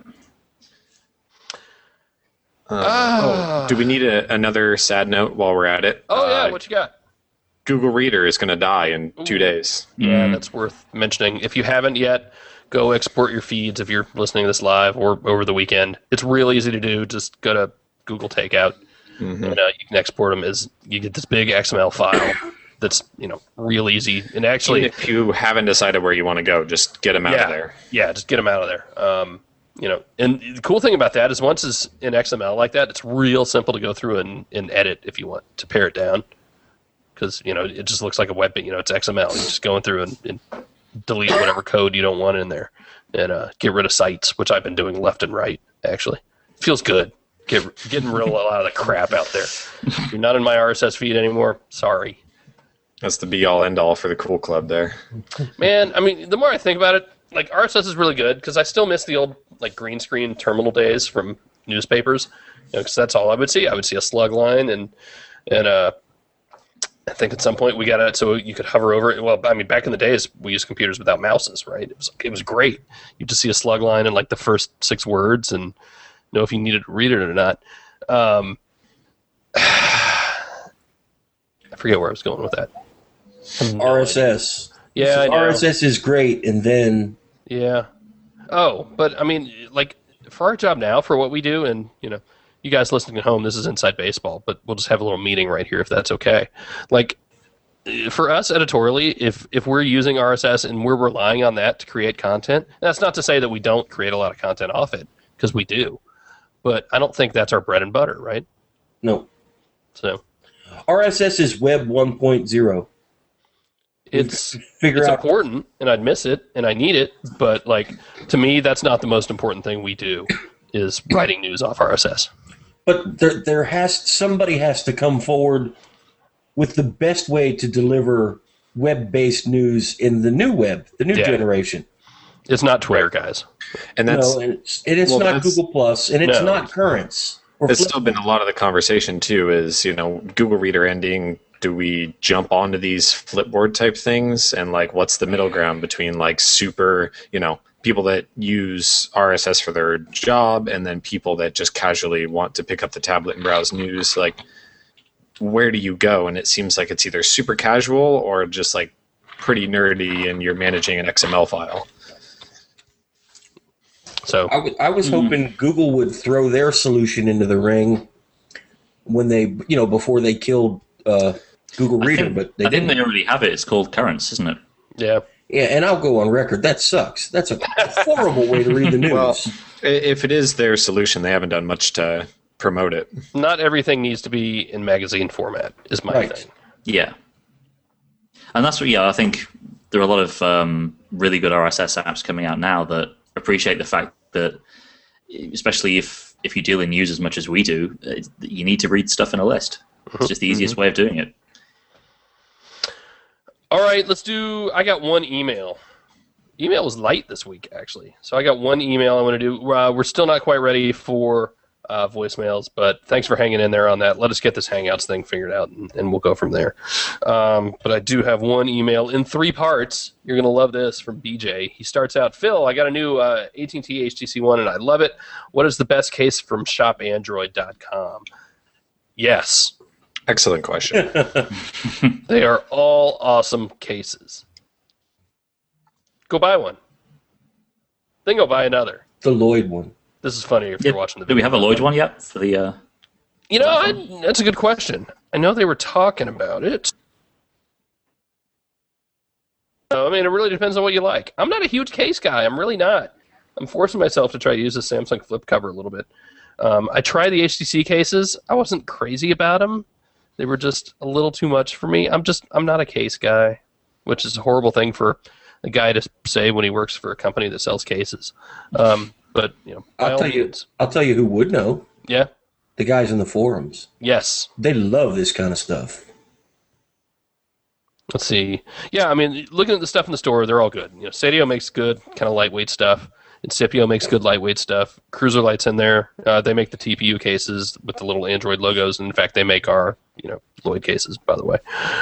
Do we need another sad note while we're at it? Oh, yeah, what you got? Google Reader is going to die in 2 days. Yeah, that's worth mentioning. If you haven't yet, go export your feeds if you're listening to this live or over the weekend. It's real easy to do. Just go to Google Takeout, and you can export them as you get this big XML file that's real easy. And actually, even if you haven't decided where you want to go, just get them out of there. Yeah, just get them out of there. And the cool thing about that is once it's in XML like that, it's real simple to go through and edit if you want to pare it down. Because, it just looks like a web page. It's XML. You're just going through and delete whatever code you don't want in there and get rid of sites, which I've been doing left and right, actually. It feels good. Getting rid of a lot of the crap out there. If you're not in my RSS feed anymore, sorry. That's the be-all, end-all for the Cool Club there. Man, I mean, the more I think about it, like, RSS is really good because I still miss the old, like, green screen terminal days from newspapers. Because that's all I would see. I would see a slug line and I think at some point we got it so you could hover over it. Well, I mean, back in the days, we used computers without mouses, right? It was great. You just see a slug line in like the first 6 words and know if you needed to read it or not. I forget where I was going with that. RSS. Yeah, I know. RSS is great, and then yeah. Oh, but I mean, like for our job now, for what we do, and you guys listening at home, this is Inside Baseball, but we'll just have a little meeting right here if that's okay. Like, for us editorially, if we're using RSS and we're relying on that to create content, that's not to say that we don't create a lot of content off it, because we do. But I don't think that's our bread and butter, right? No. So RSS is Web 1.0. It's important, and I'd miss it, and I need it, but like to me, that's not the most important thing we do, is writing news off RSS. But somebody has to come forward with the best way to deliver web-based news in the new web, the new generation. It's not Twitter, guys. And that's it's not Google Plus, and it's not Currents. It's still been a lot of the conversation too. Is Google Reader ending? Do we jump onto these Flipboard type things? And like, what's the middle ground between like super, people that use RSS for their job and then people that just casually want to pick up the tablet and browse news? Like, where do you go? And it seems like it's either super casual or just like pretty nerdy and you're managing an XML file. So I was hoping Google would throw their solution into the ring when they, before they killed Google Reader, but they didn't. I think they already have it. It's called Currents, isn't it? Yeah. Yeah, and I'll go on record. That sucks. That's a horrible way to read the news. Well, if it is their solution, they haven't done much to promote it. Not everything needs to be in magazine format, is my thing. Yeah. And that's what, I think there are a lot of really good RSS apps coming out now that appreciate the fact that, especially if you deal in news as much as we do, you need to read stuff in a list. It's just the easiest way of doing it. All right, I got one email. Email was light this week, actually. So I got one email I want to do. We're still not quite ready for voicemails, but thanks for hanging in there on that. Let us get this Hangouts thing figured out, and we'll go from there. But I do have one email in 3 parts. You're going to love this, from BJ. He starts out, Phil, I got a new AT&T HTC One, and I love it. What is the best case from shopandroid.com? Yes. Excellent question. They are all awesome cases. Go buy one. Then go buy another. The Lloyd one. This is funny if you're watching the video. Do we have a Lloyd one yet for the? That's a good question. I know they were talking about it. So, I mean, it really depends on what you like. I'm not a huge case guy. I'm really not. I'm forcing myself to try to use the Samsung flip cover a little bit. I tried the HTC cases. I wasn't crazy about them. They were just a little too much for me. I'm not a case guy, which is a horrible thing for a guy to say when he works for a company that sells cases. But I'll tell you who would know. Yeah. The guys in the forums. Yes. They love this kind of stuff. Let's see. Yeah, I mean, looking at the stuff in the store, they're all good. Sadio makes good, kind of lightweight stuff. Incipio makes good lightweight stuff. Cruiser Light's in there. They make the TPU cases with the little Android logos. And in fact, they make our, Lloyd cases, by the way.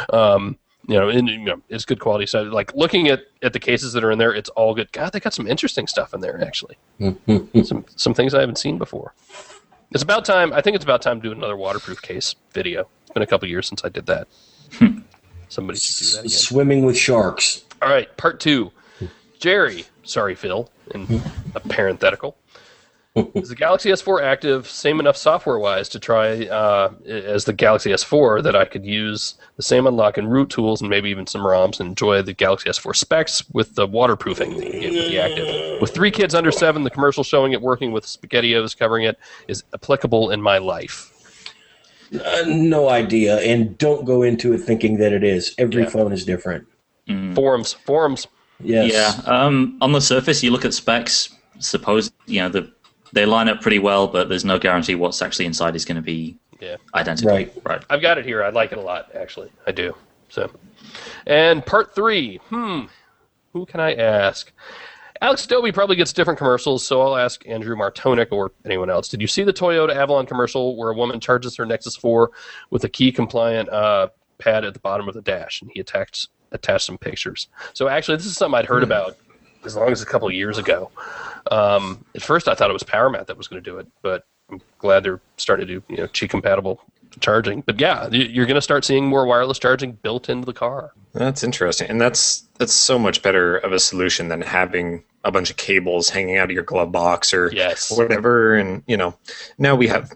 It's good quality stuff. Like looking at the cases that are in there, it's all good. God, they got some interesting stuff in there, actually. some things I haven't seen before. It's about time. I think it's about time to do another waterproof case video. It's been a couple years since I did that. Somebody should do that again. Swimming with sharks. All right, part 2. Jerry, sorry, Phil, in a parenthetical. Is the Galaxy S4 active, same enough software-wise to try as the Galaxy S4 that I could use the same unlock and root tools and maybe even some ROMs and enjoy the Galaxy S4 specs with the waterproofing that you get with the active? With 3 kids under 7, the commercial showing it working with SpaghettiOs covering it is applicable in my life. No idea, and don't go into it thinking that it is. Every phone is different. Forums. Yes. Yeah. On the surface, you look at specs. Suppose they line up pretty well, but there's no guarantee what's actually inside is going to be identical. Right. I've got it here. I like it a lot, actually. I do. So, and part 3. Who can I ask? Alex Adobe probably gets different commercials, so I'll ask Andrew Martonic or anyone else. Did you see the Toyota Avalon commercial where a woman charges her Nexus 4 with a key-compliant pad at the bottom of the dash, and he attached some pictures? So actually, this is something I'd heard about as long as a couple of years ago. At first, I thought it was PowerMat that was going to do it, but I'm glad they're starting to do Qi-compatible charging. But yeah, you're going to start seeing more wireless charging built into the car. That's interesting, and that's so much better of a solution than having a bunch of cables hanging out of your glove box or whatever. And now we have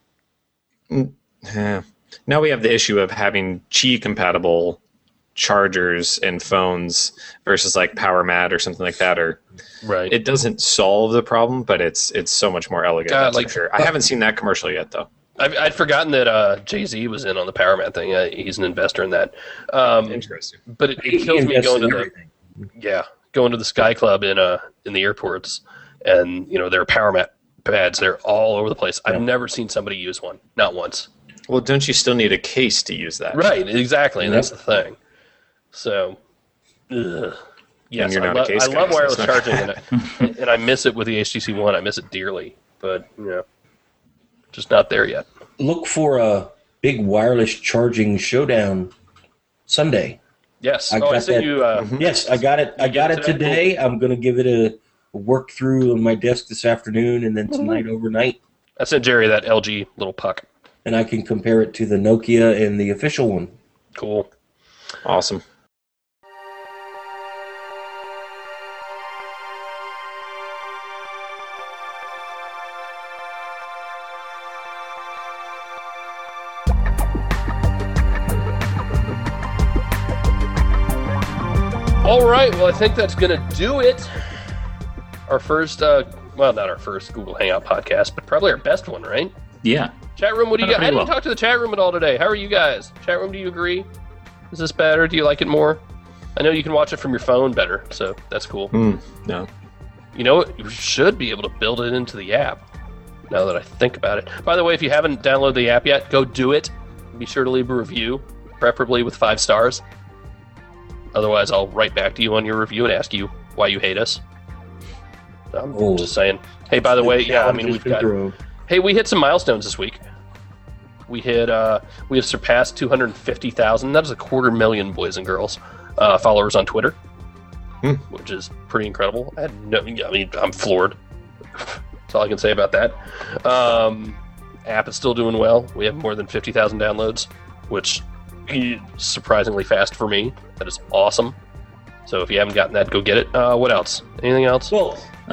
the issue of having Qi-compatible chargers and phones versus like PowerMat or something like that. Or right, it doesn't solve the problem, but it's so much more elegant. That's for sure. I haven't seen that commercial yet, though. I'd forgotten that Jay-Z was in on the PowerMat thing. He's an investor in that. Interesting. But it kills me going to the Sky Club in the airports, and there are PowerMat pads. They're all over the place. I've never seen somebody use one, not once. Well, don't you still need a case to use that? Right, exactly, and that's the thing. So, yes, I love wireless charging, and I miss it with the HTC One. I miss it dearly, but just not there yet. Look for a big wireless charging showdown Sunday. Yes. I sent you. Yes, I got it. I got it today. Cool. I'm going to give it a work through on my desk this afternoon, and then tonight overnight. I sent Jerry that LG little puck, and I can compare it to the Nokia and the official one. Cool. Awesome. All right, well, I think that's going to do it. Our first, not our first Google Hangout podcast, but probably our best one, right? Yeah. Chat room, what do you got? I didn't talk to the chat room at all today. How are you guys? Chat room, do you agree? Is this better? Do you like it more? I know you can watch it from your phone better, so that's cool. No. You know what? You should be able to build it into the app, now that I think about it. By the way, if you haven't downloaded the app yet, go do it. Be sure to leave a review, preferably with 5 stars. Otherwise, I'll write back to you on your review and ask you why you hate us. I'm just saying. Hey, by the way, we hit some milestones this week. We have surpassed 250,000. That is 250,000, boys and girls, followers on Twitter, which is pretty incredible. I'm floored. That's all I can say about that. App is still doing well. We have more than 50,000 downloads, which is surprisingly fast for me. That is awesome. So if you haven't gotten that, go get it. What else? Anything else? Well,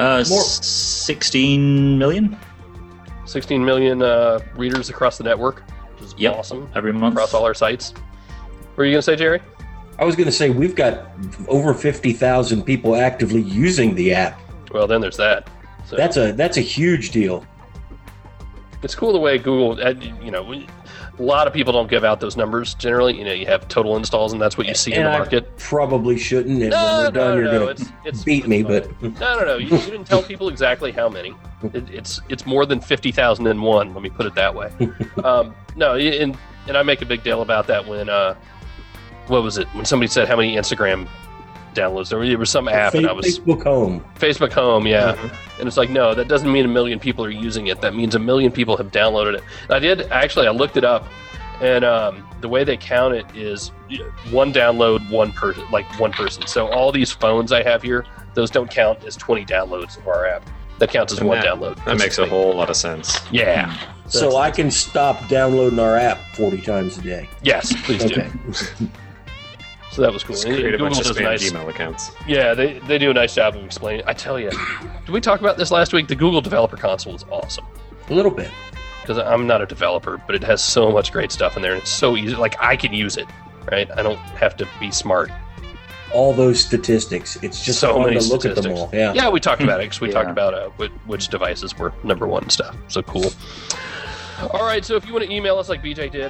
16 million. 16 million readers across the network, which is awesome. Every month. Across all our sites. What were you going to say, Jerry? I was going to say, we've got over 50,000 people actively using the app. Well, then there's that. So That's a huge deal. it's cool the way Google, a lot of people don't give out those numbers generally. You have total installs, and that's what you see in the market. I probably shouldn't. And when we're done, you're going to beat me. But No. You didn't tell people exactly how many. It's more than 50,001. Let me put it that way. And I make a big deal about that when what was it? When somebody said how many Instagram downloads there was some app, and I was Facebook Home, yeah. Mm-hmm. And it's like, no, that doesn't mean 1 million people are using it. That means 1 million people have downloaded it. And I looked it up, and the way they count it is one download, one person. So all these phones I have here, those don't count as 20 downloads of our app. That counts as one download. That makes a whole lot of sense. Yeah. So I can stop downloading our app 40 times a day. Yes, please do. So that was cool. Just create a bunch of does spam Gmail accounts. Yeah, they do a nice job of explaining. I tell you, did we talk about this last week? The Google Developer Console is awesome. A little bit. Because I'm not a developer, but it has so much great stuff in there, and it's so easy. Like, I can use it, right? I don't have to be smart. All those statistics. It's just so fun many to look statistics. at them all. Yeah. Yeah, we talked about it because we talked about which devices were number one and stuff. So cool. All right, so if you want to email us like BJ did,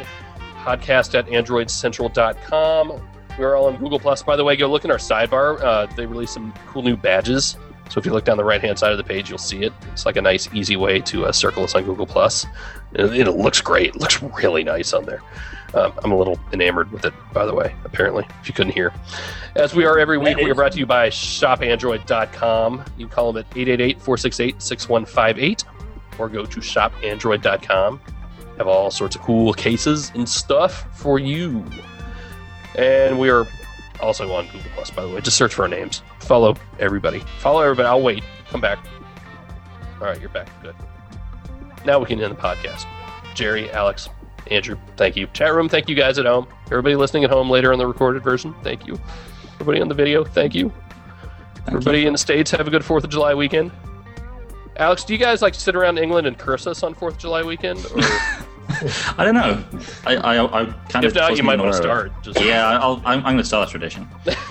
podcast@androidcentral.com. We're all on Google+. By the way, go look in our sidebar. They released some cool new badges. So if you look down the right-hand side of the page, you'll see it. It's like a nice, easy way to circle us on Google+. It looks great. It looks really nice on there. I'm a little enamored with it, by the way, apparently, if you couldn't hear. As we are every week, we are brought to you by shopandroid.com. You can call them at 888-468-6158 or go to shopandroid.com. Have all sorts of cool cases and stuff for you. And we are also on Google+, by the way. Just search for our names. Follow everybody. I'll wait. Come back. All right, you're back. Good. Now we can end the podcast. Jerry, Alex, Andrew, thank you. Chat room, thank you guys at home. Everybody listening at home later on the recorded version, thank you. Everybody on the video, thank you. Everybody in the States, have a good 4th of July weekend. Alex, do you guys like sit around England and curse us on 4th of July weekend? Or... I don't know. I kind of. If not, you might want to start. I'm going to start a tradition.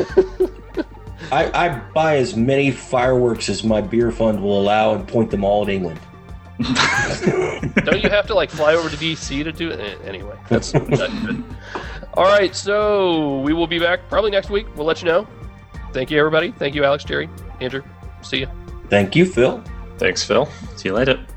I buy as many fireworks as my beer fund will allow and point them all at England. Don't you have to fly over to DC to do it? Anyway, that's not good. All right, so we will be back probably next week. We'll let you know. Thank you, everybody. Thank you, Alex, Jerry, Andrew. See you. Thank you, Phil. Thanks, Phil. See you later.